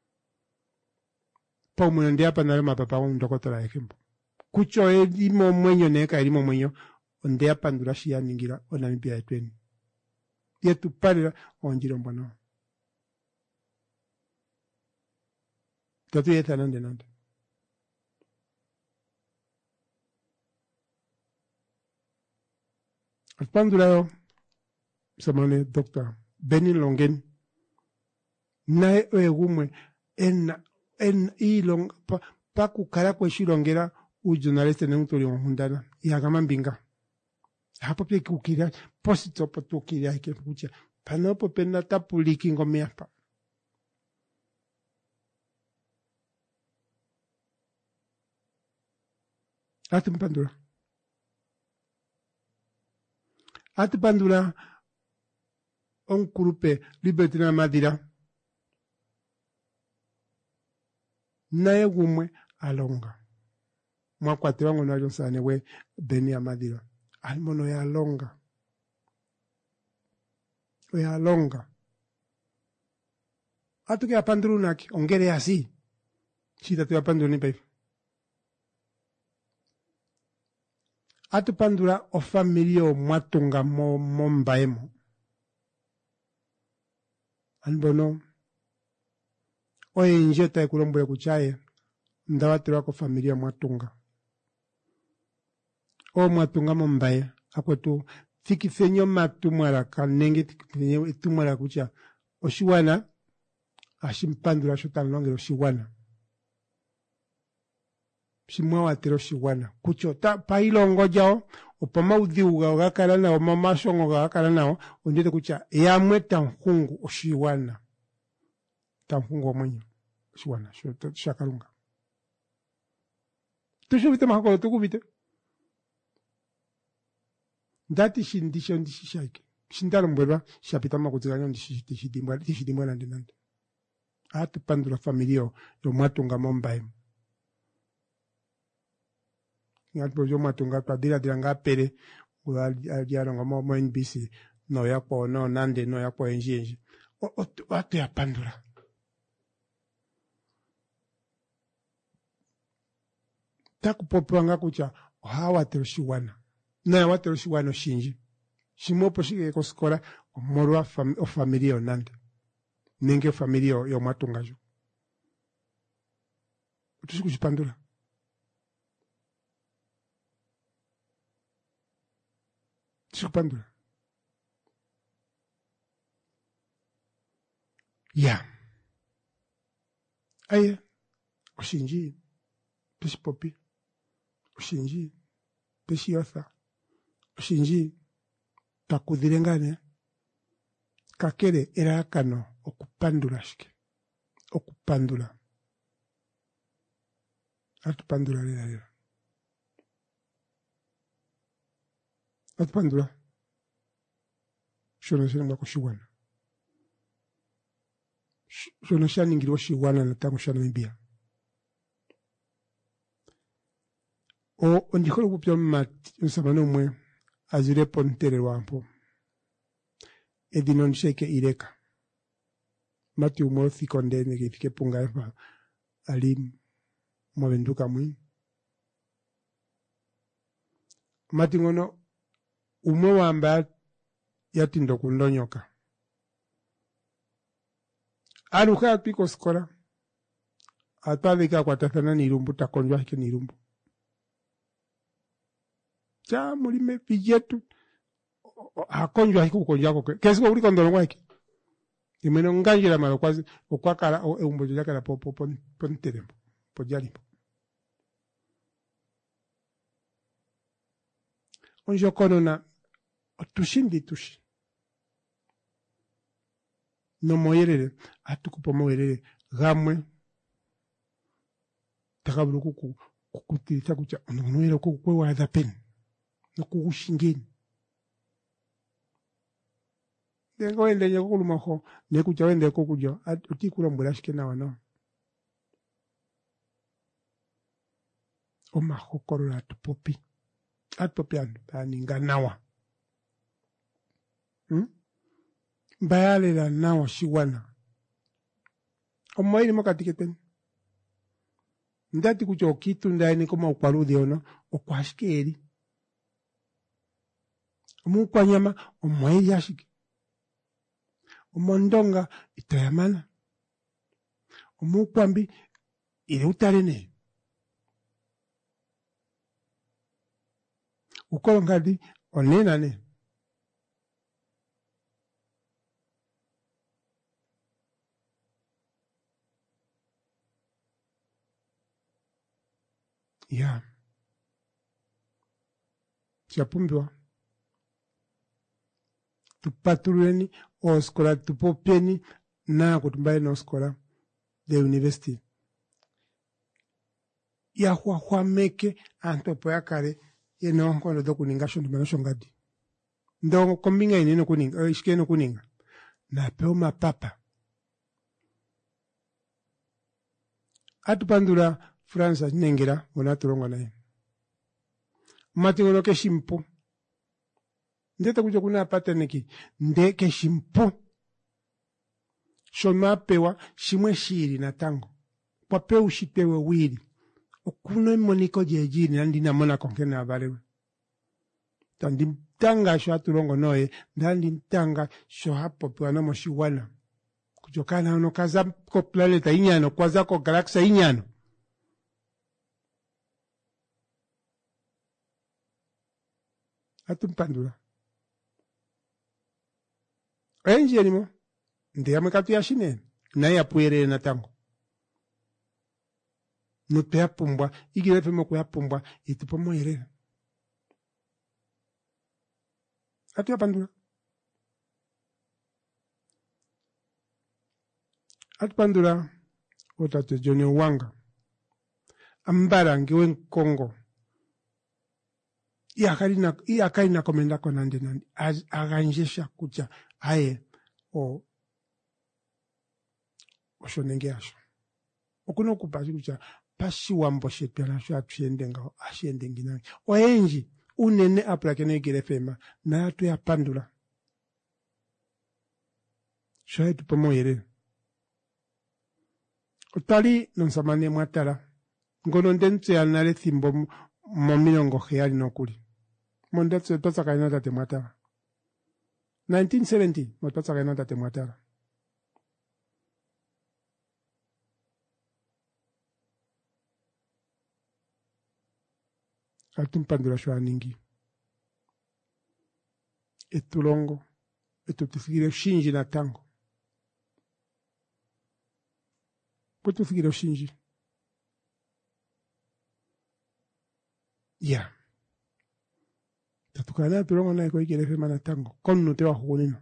pa umunandi apa nale mapapa wundo kotora aeke mbo kucho elimo mwenyo neka elimo mwenyo onde yapandula shia ningira onamibia etweni yetu parira onjiro mbono tatu yeta nande nande Pandulayo samane doctor Benin Longen nae egumwe en en ilong pa, pa kukara kwa shilongera u journaliste ne mutoli hundana ya kama mbinga hapo pia kukira posito potukira yake kucha panopo pena tapuliki ngome hapa atimpandura ati pandula on kurupe liberty na madira naye gumwe alonga mwakwate wangu na jonsane we beni ya madira almono ya alonga we alonga atu ke apanduru naki ongere asi chita tu apanduru ni paifu atu pandura o familio mwatunga mo mombaemo anbono oye njeta ekulombo ekuchaye ndawatira ko familia mwatunga o mwatunga mombaye akwetu fikifenyo matumara kanenge fikifenyo itumara kucha oshiwana ashimpandura shotanlongero oshiwana shimwa watero shiwana kucho ta pailongo jao opama udhiuga ogakala nao mamashongo ogakala nao ondete kucha yamwe tanhungu oshiwana tanhungu omwenyo shiwana shakalunga tushubite mahakolo tukubite ndati shindisho ndishishake shindalo mbwela shapita makuzikanya ndishidimbwa ndishidimbwa nande nande atu pandula familio yo mwatunga mombai ngati yo mwatunga padira diranga pere uliaro ngamo mo N B C no yakpo no nande no yakpo enjinji o atu ya pandula takupopanga kucha hawa terushiwana na wa terushiwana shinji shimopo shike koskola omorwa fam, o familia onande ninge familia yo matungajo utushikuchipandula tushikupandula ya aye oshinji peshipopi oshinji peshiyotha oshinji takudhirengane kakere erakano okupandula shike okupandula atupandula lera lera atupandula shono shenga kushiwana shono shaningirwa shiwana na tangu shanambia o ondikolo kupyo mat nsamano mwe azire pontere wampo edinon sheke ireka mati umo thikonde nege fike punga efa ali mwavenduka mwi mati ngono umo wamba yatindo kundonyoka aluka piko skola atavika kwa tathana nirumbu takonjwa hike nirumbu cha mulime pijetu hakonjwa hiku konjwa ko kesiko uri kondolo ngwaki imeno nganjira malo kwazi okwakala eumbojo yakala popo pon ponterembo pojali onjo kono na tushindi tushi no moyerere atukupo moyerere gamwe takabulu kuku kukutirita kucha onwera kuku kwa da pen no kugushingeni dengo ende nyako kulumako ne kucha wende ko kujo utikula mbulashike na wana o mahokoro atupopi atupopi aninga nawa hm bayale la nawa shiwana omoyini makatiketen ndati kucho kitu ndani koma ukwarudi ono okwashikeri omukwa nyama omoyiri yashike omondonga itayamana omukwambi ile utarene ukolo ngadi onena ne ya chapumbiwa tupatuleni oskola tupopeni na kutumbaye na oskola de university ya hua hua meke antopo ya kare ye no nkondo do kuninga shondu manosho ngadi ndo kombinga ineno kuninga ishikeno kuninga na peo mapapa atupandula Fransa nengera ona turonga naye matingono ke shimpo ndeta kuja kuna pateneki ndeke shimpo shoma pewa shimwe shiri na tango kwa pe ushipewe wili okuno moniko jejini nandi na mona konkena abalewe tandi tanga sho aturongo noye ndandi tanga sho hapo pewa na moshiwana kujokana ono kaza ko planeta inyano kwaza ko galaxia inyano atumpandula enji animo ndiya mwekatu ya shine na ya puere na tango nupe ya pumbwa igire fimo kwa pumbwa itupo moyere atu ya pandula atu pandula otate Johnny Wanga ambara ngiwe Kongo iya karina iya karina komenda konande nandi aganjesha kucha aye o oshonenge asho okuno kupazi kucha pasi wambo shepyana sho atyendenga ashendengi nani oyenji unene aprakene girefema na atu ya pandula shoye tupomo yere utali nonsamane mwatala ngono ndentse yanale thimbo momilongo heyali nokuli mondetse totsakaina tate mwatala nineteen seventy mototsakaina tate mwatala atumpandula shwa ningi etulongo etutufikire shinji na tango potufikire shinji ya tatukana tulongo na iko ikire fema na tango konno te wa hukunino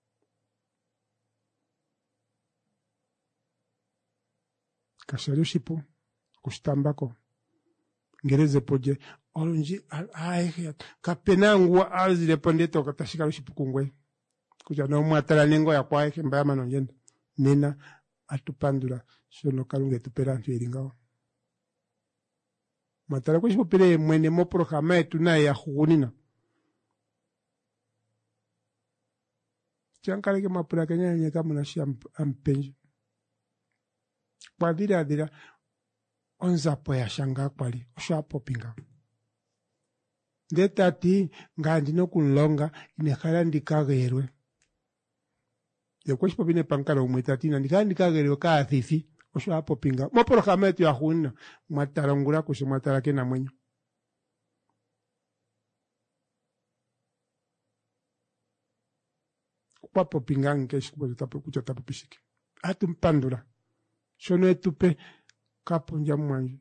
kashario shipo kushtambako ngereze poje olunji ae kapenangwa azile pondeto katashika lushipukungwe kuja no mwatala nengo ya kwae mbaya manonjenda nena atupandula sono kalunge tuperantu iringao mwatala kushipupire mwene mo programa yetu na ya hugunina chankale ke mapura kenya nyeka munashi ampenji kwa dira dira onza po ya shanga kwali oshapo pinga ndetati ngandi no kunlonga inekhala ndikagerwe yekweshipo bine pankala umwetatina ndikhala ndikagerwe ka athifi oshapo pinga moporo kametu ya hunna mwatalangula kusho mwatala kena mwenyo kwapo pinga nkeshikubo tapo kucha tapo pishiki atu mpandula shono etupe kapo nja mwanji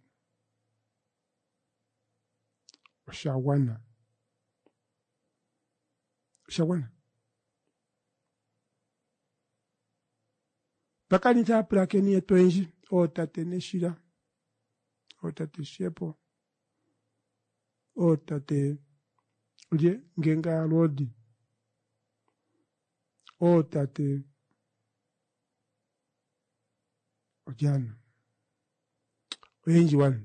shawana shawana bakani ta prakeni etwenji o tate neshira o tate shepo o tate uje ngenga lodi o tate ojana oyenji wan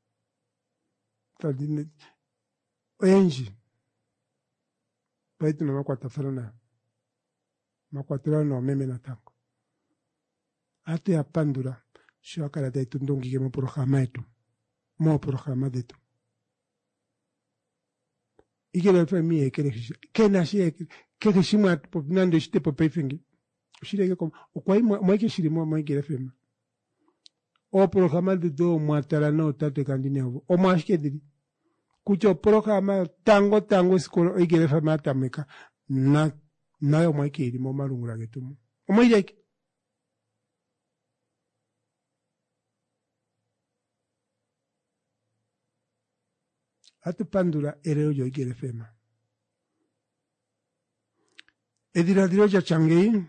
tadine oyenji baitu na makwatafana na makwatafana na meme na tango ate ya pandura sho akala daitu ndongi ke mo programa etu mo programa detu ikele fa mi ekele kena shi kele shi mwa popinando shite popefingi shire ke kom okwai mo ke shiri mo mo ke fema o programa de do mwatala no tate kandine o mwashike dili kucho programa tango tango skolo igere fama tameka na nayo mwake iri mo marungura getumo omwije atu pandula ereo yo igere fema edira diro ya changei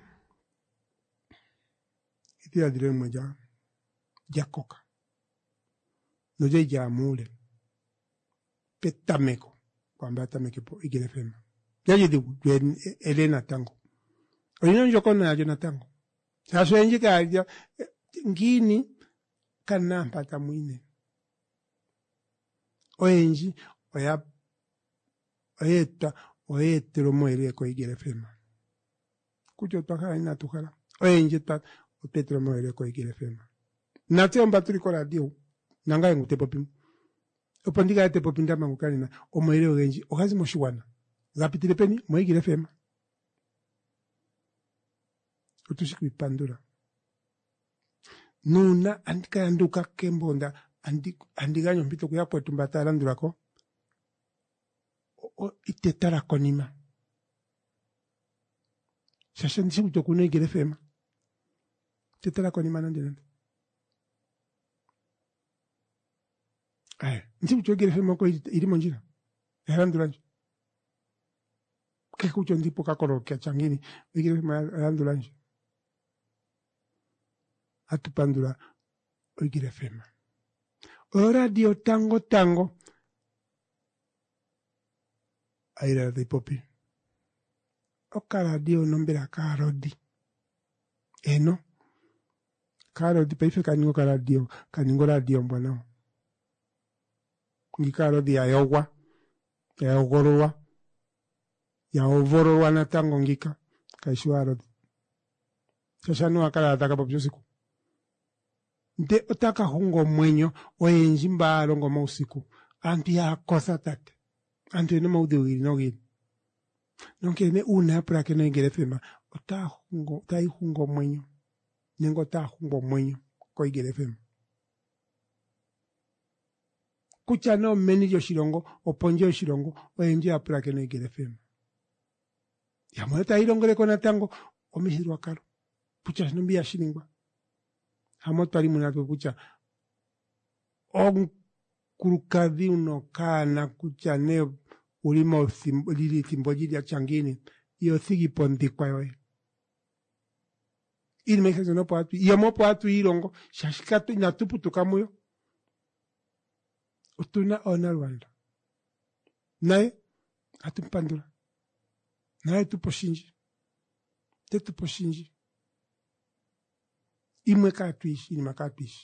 edira diro moja Jacoca. No je ya mule. Petameko. Kwamba tameke po igere fema. Ya je dibu Elena tango. Oyino njoko na ajo na tango. Saso enji ka ajo ngini kana mpata mwine. Oyenji oya oyeta oyetero moere ko igere fema. Kucho toka ina tukala. Oyenji ta opetro moere ko igere fema. Nateo mbaturi kwa radio nanga yangu tepopim opandika tepopim ndama ngukani na omoire ogenji okazi moshiwana zapitile peni moigire fema utushikwi pandura nuna andika yanduka kembonda andik andiganyo mpito kuya kwetu mbatala ndurako o itetara konima shasha ndishiku tokuno igire fema tetara konima nande nande Ay, nti kucho gere fema ko iri monjira. Erandulanje. Ke kucho ndipo kakoro ke changini, igere fema erandulanje. Atupandula igere fema. Ora dio tango tango. aira de popi. Okara dio nombera karodi. Eno. Karodi paife kaningo karadio, kaningo radio mbwana. Ngi karodi ya yogwa, ya ogorwa, ya ovorwa na tango ngika, kaishwa arodi. Shashanu akala ataka popi usiku. Nde otaka hungo mwenyo, oye njimba alongo mausiku. Antu ya kosa tate. Antu eno maude uiri no giri. Nonke ne una pra que no ingere fema. Ota hungo, ta hungo mwenyo. Nengo ta hungo mwenyo. Ko ingere fema. Kucha no meni yo shirongo, o ponjo yo shirongo, o enje apra que no ingere fema. Ya mo ta irongore kona tango, o mihirwa karo. Pucha no mbia shiringwa. Hamot pari munato pucha. On kurukadi uno kana kucha ne ulimo lili thimbojili ya changini. Iyo thigi pondi kwa yoe. Ili mekhazo no po atu. Iyo mo po atu irongo. Shashikatu inatupu tukamuyo. Utuna ona Rwanda. Nae atumpandura. Nae tupo shinji. Te tupo shinji. Imwe katuishi, ima katuishi.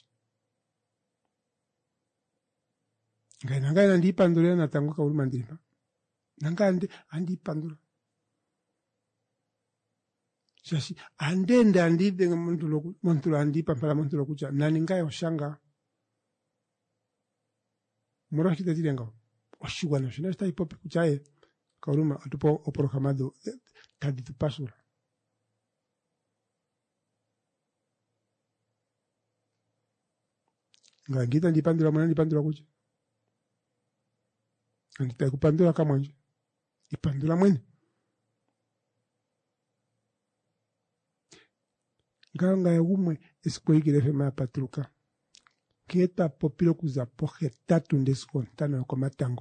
Ngai nangai nandi pandura na tango ka uli mandima. Nangai andi, andi pandura. Shashi, ande nda andi denga montulo, montulo andi pampala montulo kucha. Nani ngai oshanga. Moro kita tirenga. Oshiwa na shina sta ipope kuchaye. Ka uruma atupo oporokamado. Tadi tu pasura. Ngai kita andi pandura mwana andi pandura kucha. Andi kupandura kama nje. Ipandura mwene. Nganga ya umwe esikuigire fema ya patruka. Kieta popilo kuza poche tatu ndesko tano kwa matango.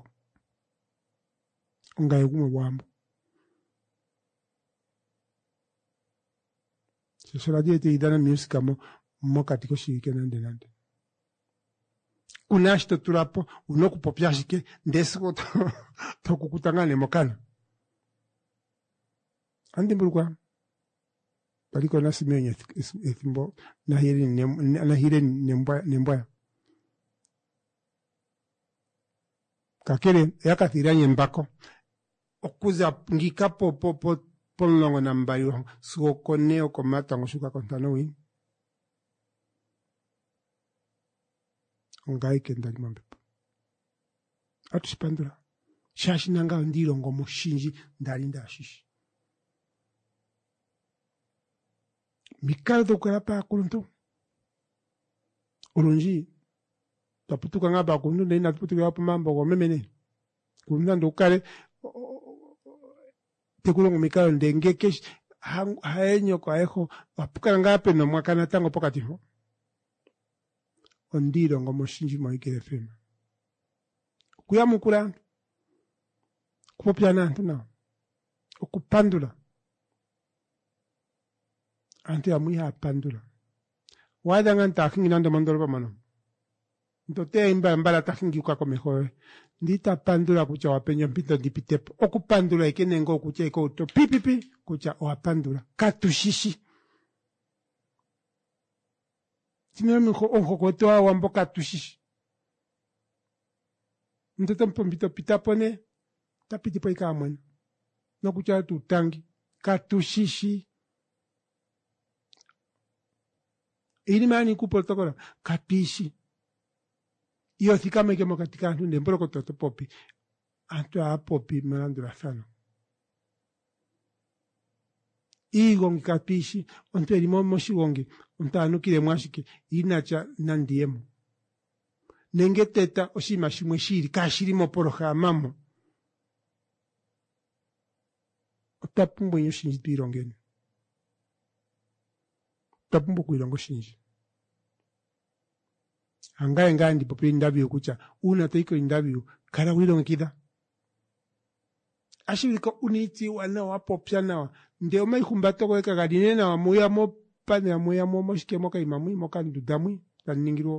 Nga ya umwe wambo. Sosora diete idana musika mo mo katiko shirike nande nande. Unashto turapo unoku popyashike ndesko to to kukutangane mokana. Andi mbulukwa. Paliko nasi menye ethimbo na hiri na hiri nembwa nembwa. Kakere yakathiranye mbako. Okuza ngika po po po polongo na mbayo sukone okomata ngoshuka kontano wi. Ngai kendali mambepo. Atuspandura. Shashi nanga ndiro ngomo shinji ndali ndashishi. Mikado kwa pa kuluntu. Olunji. Taputuka nga ba kuluntu ndina taputuka hapa mambo kwa memene. Kuluntu ndo kale tekulongo mikado ndenge kesh haenyo kwa eho wapuka nga pe no mwakana tango pokati ho. Ondiro ngomo shinji mo ikere fema. Kuyamukula. Kupopyana antuna. Okupandula. Ante amuiha pandula. Wada ngan takingi nando mandoro pa mano. Ntote imba mbala takingi kwa komehoe. Ndita pandula kucha wapenyo mpito dipitepo. Oku pandula ikene ngo kucha iko uto. Pipipi kucha wapandula. Katushishi. Tinyo miko onko kotoa wambo katushishi. Ntote mpito pitapone. Tapitipo ika amwena. No kucha tutangi. Katushishi. Ili mani kupo tokora kapishi. Iyo thikame kemo katika antu ndembro kototo popi. Antu a popi melandura sana. Igongi kapishi. Ontu elimo moshi gongi. Ontu anukire mwashike. Inacha nandiemo. Nenge teta oshima shimwe shiri. Kashiri moporoha mamo. Otapumbo nyo shinji tuirongeni. Tapumbo kuirongo shinji. Angaye ngandi popili ndabiyo kucha. Una teiko ndabiyo. Kara wirongo kida. Ashiriko uniti wana wapopya nawa. Nde oma ikumbato kwa kagadine na wa muya mo pane ya muya mo moshike moka imamui moka ndudamui. Tani ningiro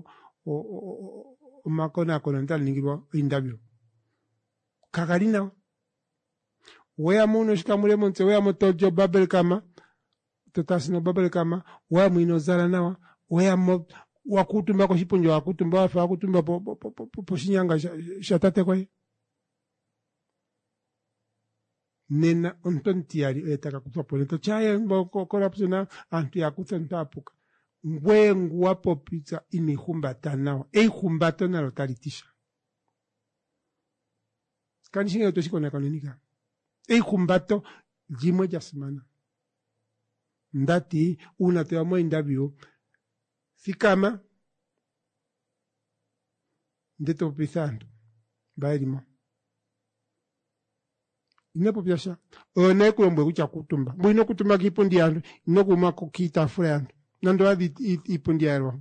o makona kona tani ningiro ndabiyo. Kagadina. wea muno shikamule monte wea motojo babel kama totasino babel kama wea muino zala nawa wea mo wakutumba ko shipunjo wakutumba wafa wakutumba po po po, po, po shinyanga shatate kwa nena ontontiari etaka kutopo neto chaya mboko korapsona antu yakutantapuka ngwengu wapo pizza imihumba nawa ei humbato na lotalitisha kanishinga toshiko na kanonika ei humbato jimwe jasimana ndati una te amo indabio sikama ndeto pisando bairimo inepo pyasha one kulombwe kucha kutumba mwino kutumba kipundi yandu inokuma kukita fulani nando adi ipundi yarwa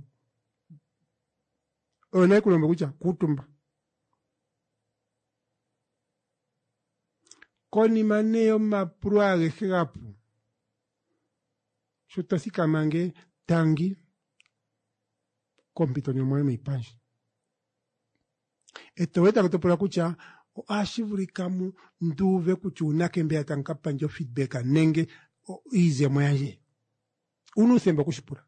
one kulombwe kucha kutumba koni maneo mapruage hegapu shotasika mange tangi kompito ni mweme ipanshi eto weta kutopura kucha o ashivurikamu nduve kuchuna kembe atankapa njo feedback nenge o ize mwaje unu semba kushipura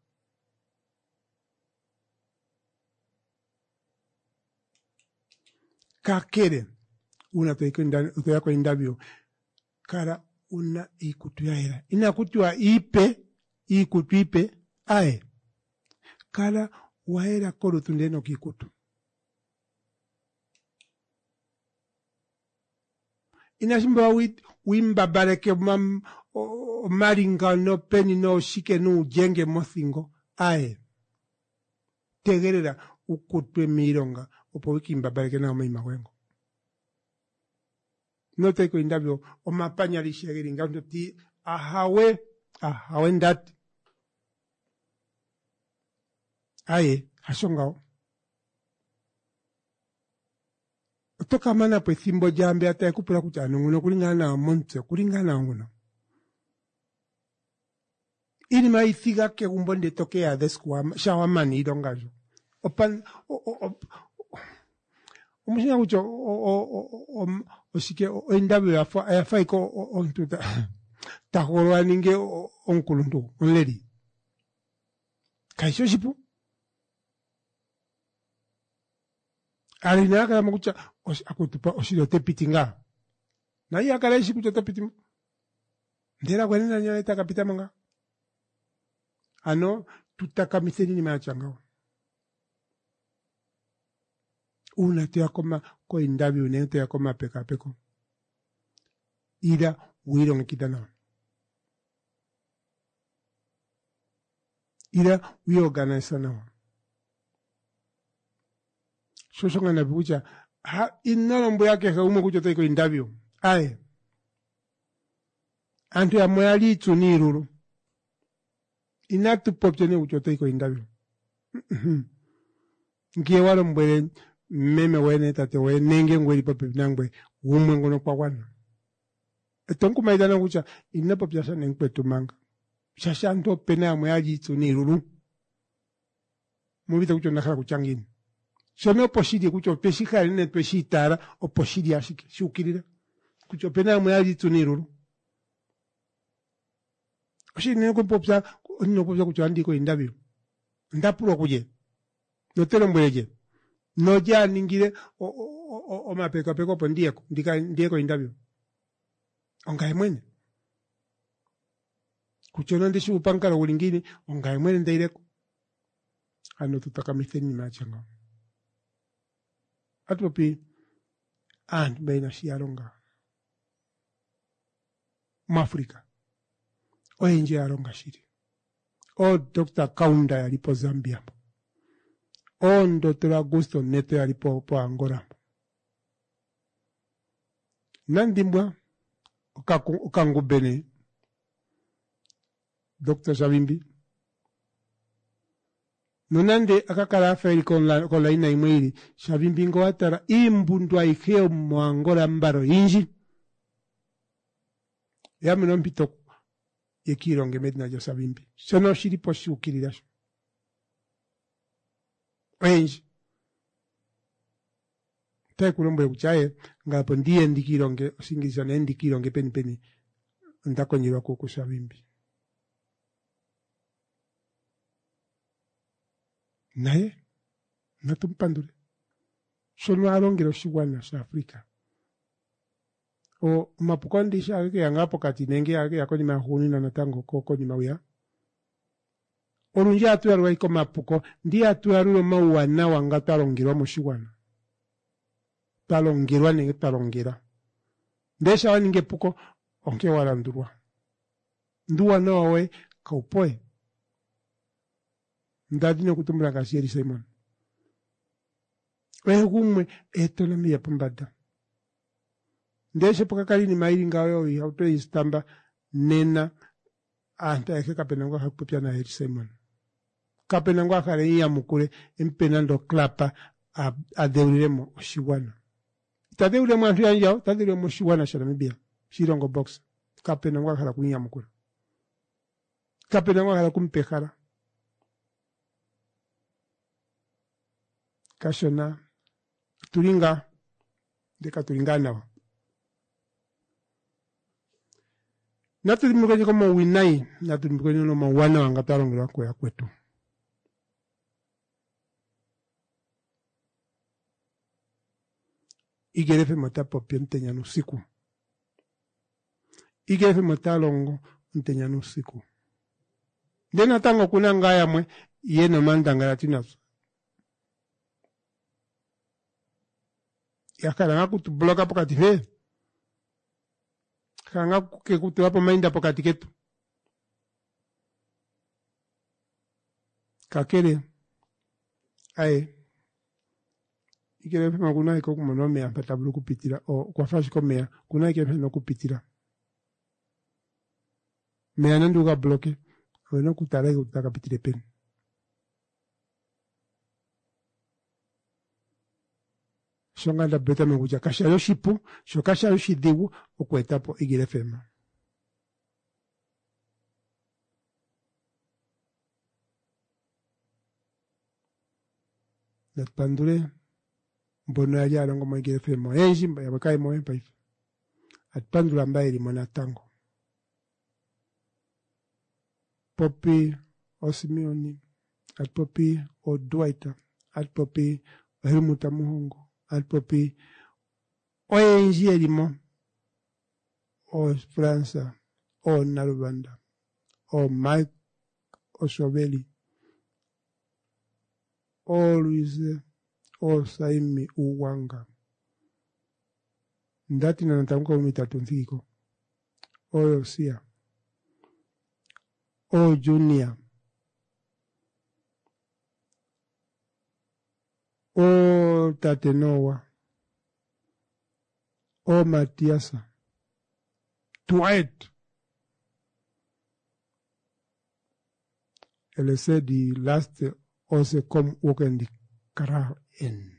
kakere una toiko ndani utoyako indabio kara una ikutuyaira ina kutua ipe ikutuipe ae kara waera koro tundeno kikutu inashimba wit wimba bareke mam o maringa no peni no shike no jenge mothingo ae tegerera ukutwe mironga opo wikimba bareke na omeima wengo no teko indabio o mapanya lishegeri ngando ti ahawe ahawe ndati ae hashongao toka mana pe thimbo jambe ata kupura kuchano nguno kulingana monte kulingana nguno ini mai figa ke umbonde toke ya desku shawa mani dongajo opan omushina kucho o o osike o indabyo ya fa ya fa ko on tuta ta holwa ninge onkulundu onleri kaisho shipu alina kama kucha akutupa osilo tepitinga na iya kala ishi kucha tepitima ndera kwenena nyala ita kapita manga ano tutaka miseni ni machanga una te akoma ko indabi une te akoma peka peko ida wiro ngikidana ida we organize na shosho na buja ha inalo mbo yake haumo kucho teko indabio aye antu ya moyali tuniruru inatu poptene kucho teko indabio ngiye walo mbele meme wene tate we nenge ngweli pape nangwe umwe ngono kwa wana etonku maidana kucha inapo pyasha nengpetu manga shashanto pena moyali tuniruru mubita kucho nakhala kuchangini sono posidi kucho peshika ine peshitara o posidi ashike shukirira kucho pena moyali tuniruru oshi ne ko popsa no popsa kucho andiko indabio ndapuro kuje no telo mbweje no ja ningire o o o mapeka peko pondieko ndika ndieko indabio ongaye mwene kucho nande shu pankara ulingini ongaye mwene ndaireko ano tutaka mitheni machanga atopi and baina shiaronga mafrika o nje aronga shiri o Doctor Kaunda yalipo Zambia o Doctor Augusto Neto yalipo po Angola nandimbwa ukangu bene Doctor Savimbi nonande akakala aferi con la con la ina imwiri shavimbingo atara imbundwa ikeo mwangora mbaro inji yami nompito yekironge medna jo savimbi sono shiri poshu kirirash inji Tai kulombo kuchaye ngapo ndiye ndikironge singisa ne ndikironge peni peni ndakonyirwa ko kusabimbi. Naye natumpandure. Shonu arongero shigwana sa Afrika. O mapukondi sha ke yangapo kati nenge yake yakoni mahuni na natango koko ni mawya. Olunja atu yarwa iko mapuko ndi atu yarulo mawana wanga talongirwa mushigwana. Talongirwa nenge talongira. Ndesha waninge puko onke warandurwa. Nduwa nowe kaupoe. Ndadine kutumbula kasiri Simon. Wewe kumwe eto na miya pambada. Ndeshe poka kali ni mairi ngawe ya auto istamba nena anta eke kapenangwa hakupia na heri Simon. Kapenangwa kare iya mukure impenando klapa adeuremo oshiwana. Tadeuremo antu ya njao, tadeuremo oshiwana sharamibia. Shirongo box. Kapenangwa kara kuinya mukure. Kapenangwa kara kumpekara. Kashona turinga deka turingana wa natulimukanye kama winai natulimukanye no mawana wanga talongera ko ya kwetu igerefe matapo pientenya nusiku igerefe matalongo ntenya nusiku ndena tango kuna ngaya mwe yeno mandangara tinazo yakala ngakutu bloka pokati he kanga ke kutu hapo mainda pokati ketu kakere ai ikere pema kuna iko kumonome apata bulu kupitira o kwa fashi komea kuna ike pema kupitira mea nanduga bloke wena kutare kutaka pitire pen shonga da beta me kuja kasha yoshipu sho kasha yoshidiwu okwetapo igire fema dat pandure mbono ya jala ngoma igire fema enji ya bakai mo empa ife at pandura mbairi mona tango popi osimioni at popi odwaita at popi helmuta muhongo al popi o enji elimo o Fransa o Nalubanda o Mike Osobeli o Luise o Saimi Uwanga ndati na natamko mitatu nthiko o Yosia o Junior o Tatenoa o Matiasa Tuet elle se di last o se kom weekend kara en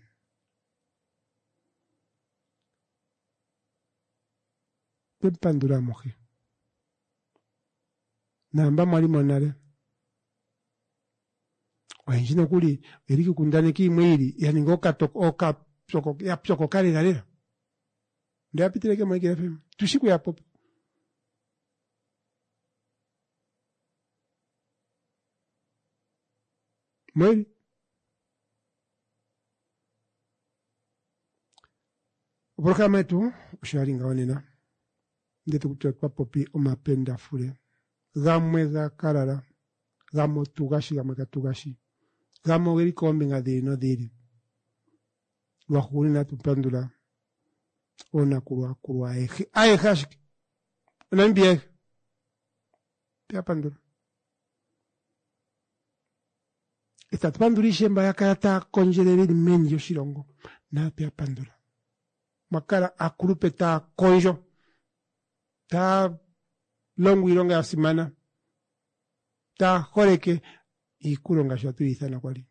pempandura moje namba mwali monare Wajina kuli eriki kundane ki mwili yani ngoka tok oka soko ya soko kale galera ndio apitire ke mweke F M tushiku ya pop mwili programa yetu usharinga wanena ndetu kutoka popi omapenda fule gamwe za karara gamo tugashi gamwe katugashi gamo weri kombe nga de no diri wakuri na tupandula ona kurwa kurwa ehe aye hashiki unambia pia pandula ita tupandulishe mbaya kata konjeleri meni yoshirongo na pia pandula makara akurupe ta konjo ta longu ironga ya simana ta horeke ikulonga shatu ithana kwali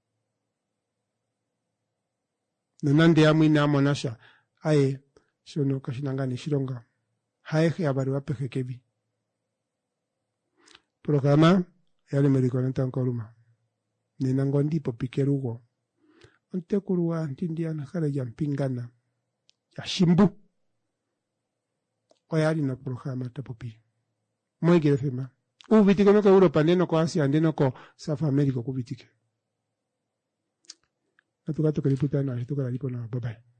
nanande ya mwina amonasha aye shono kashinangani shironga haehe habari wapehe kebi programa yale meriko nanta nkoruma ninango ndipo pikerugo ontekurua ntindiana kala jampingana ya shimbu oyali na programa tapopi moigere fema ubitike no ko Europa ndeno ko Asia ndeno ko South America kubitike natuka tukaliputa na tuka lipo na bye bye.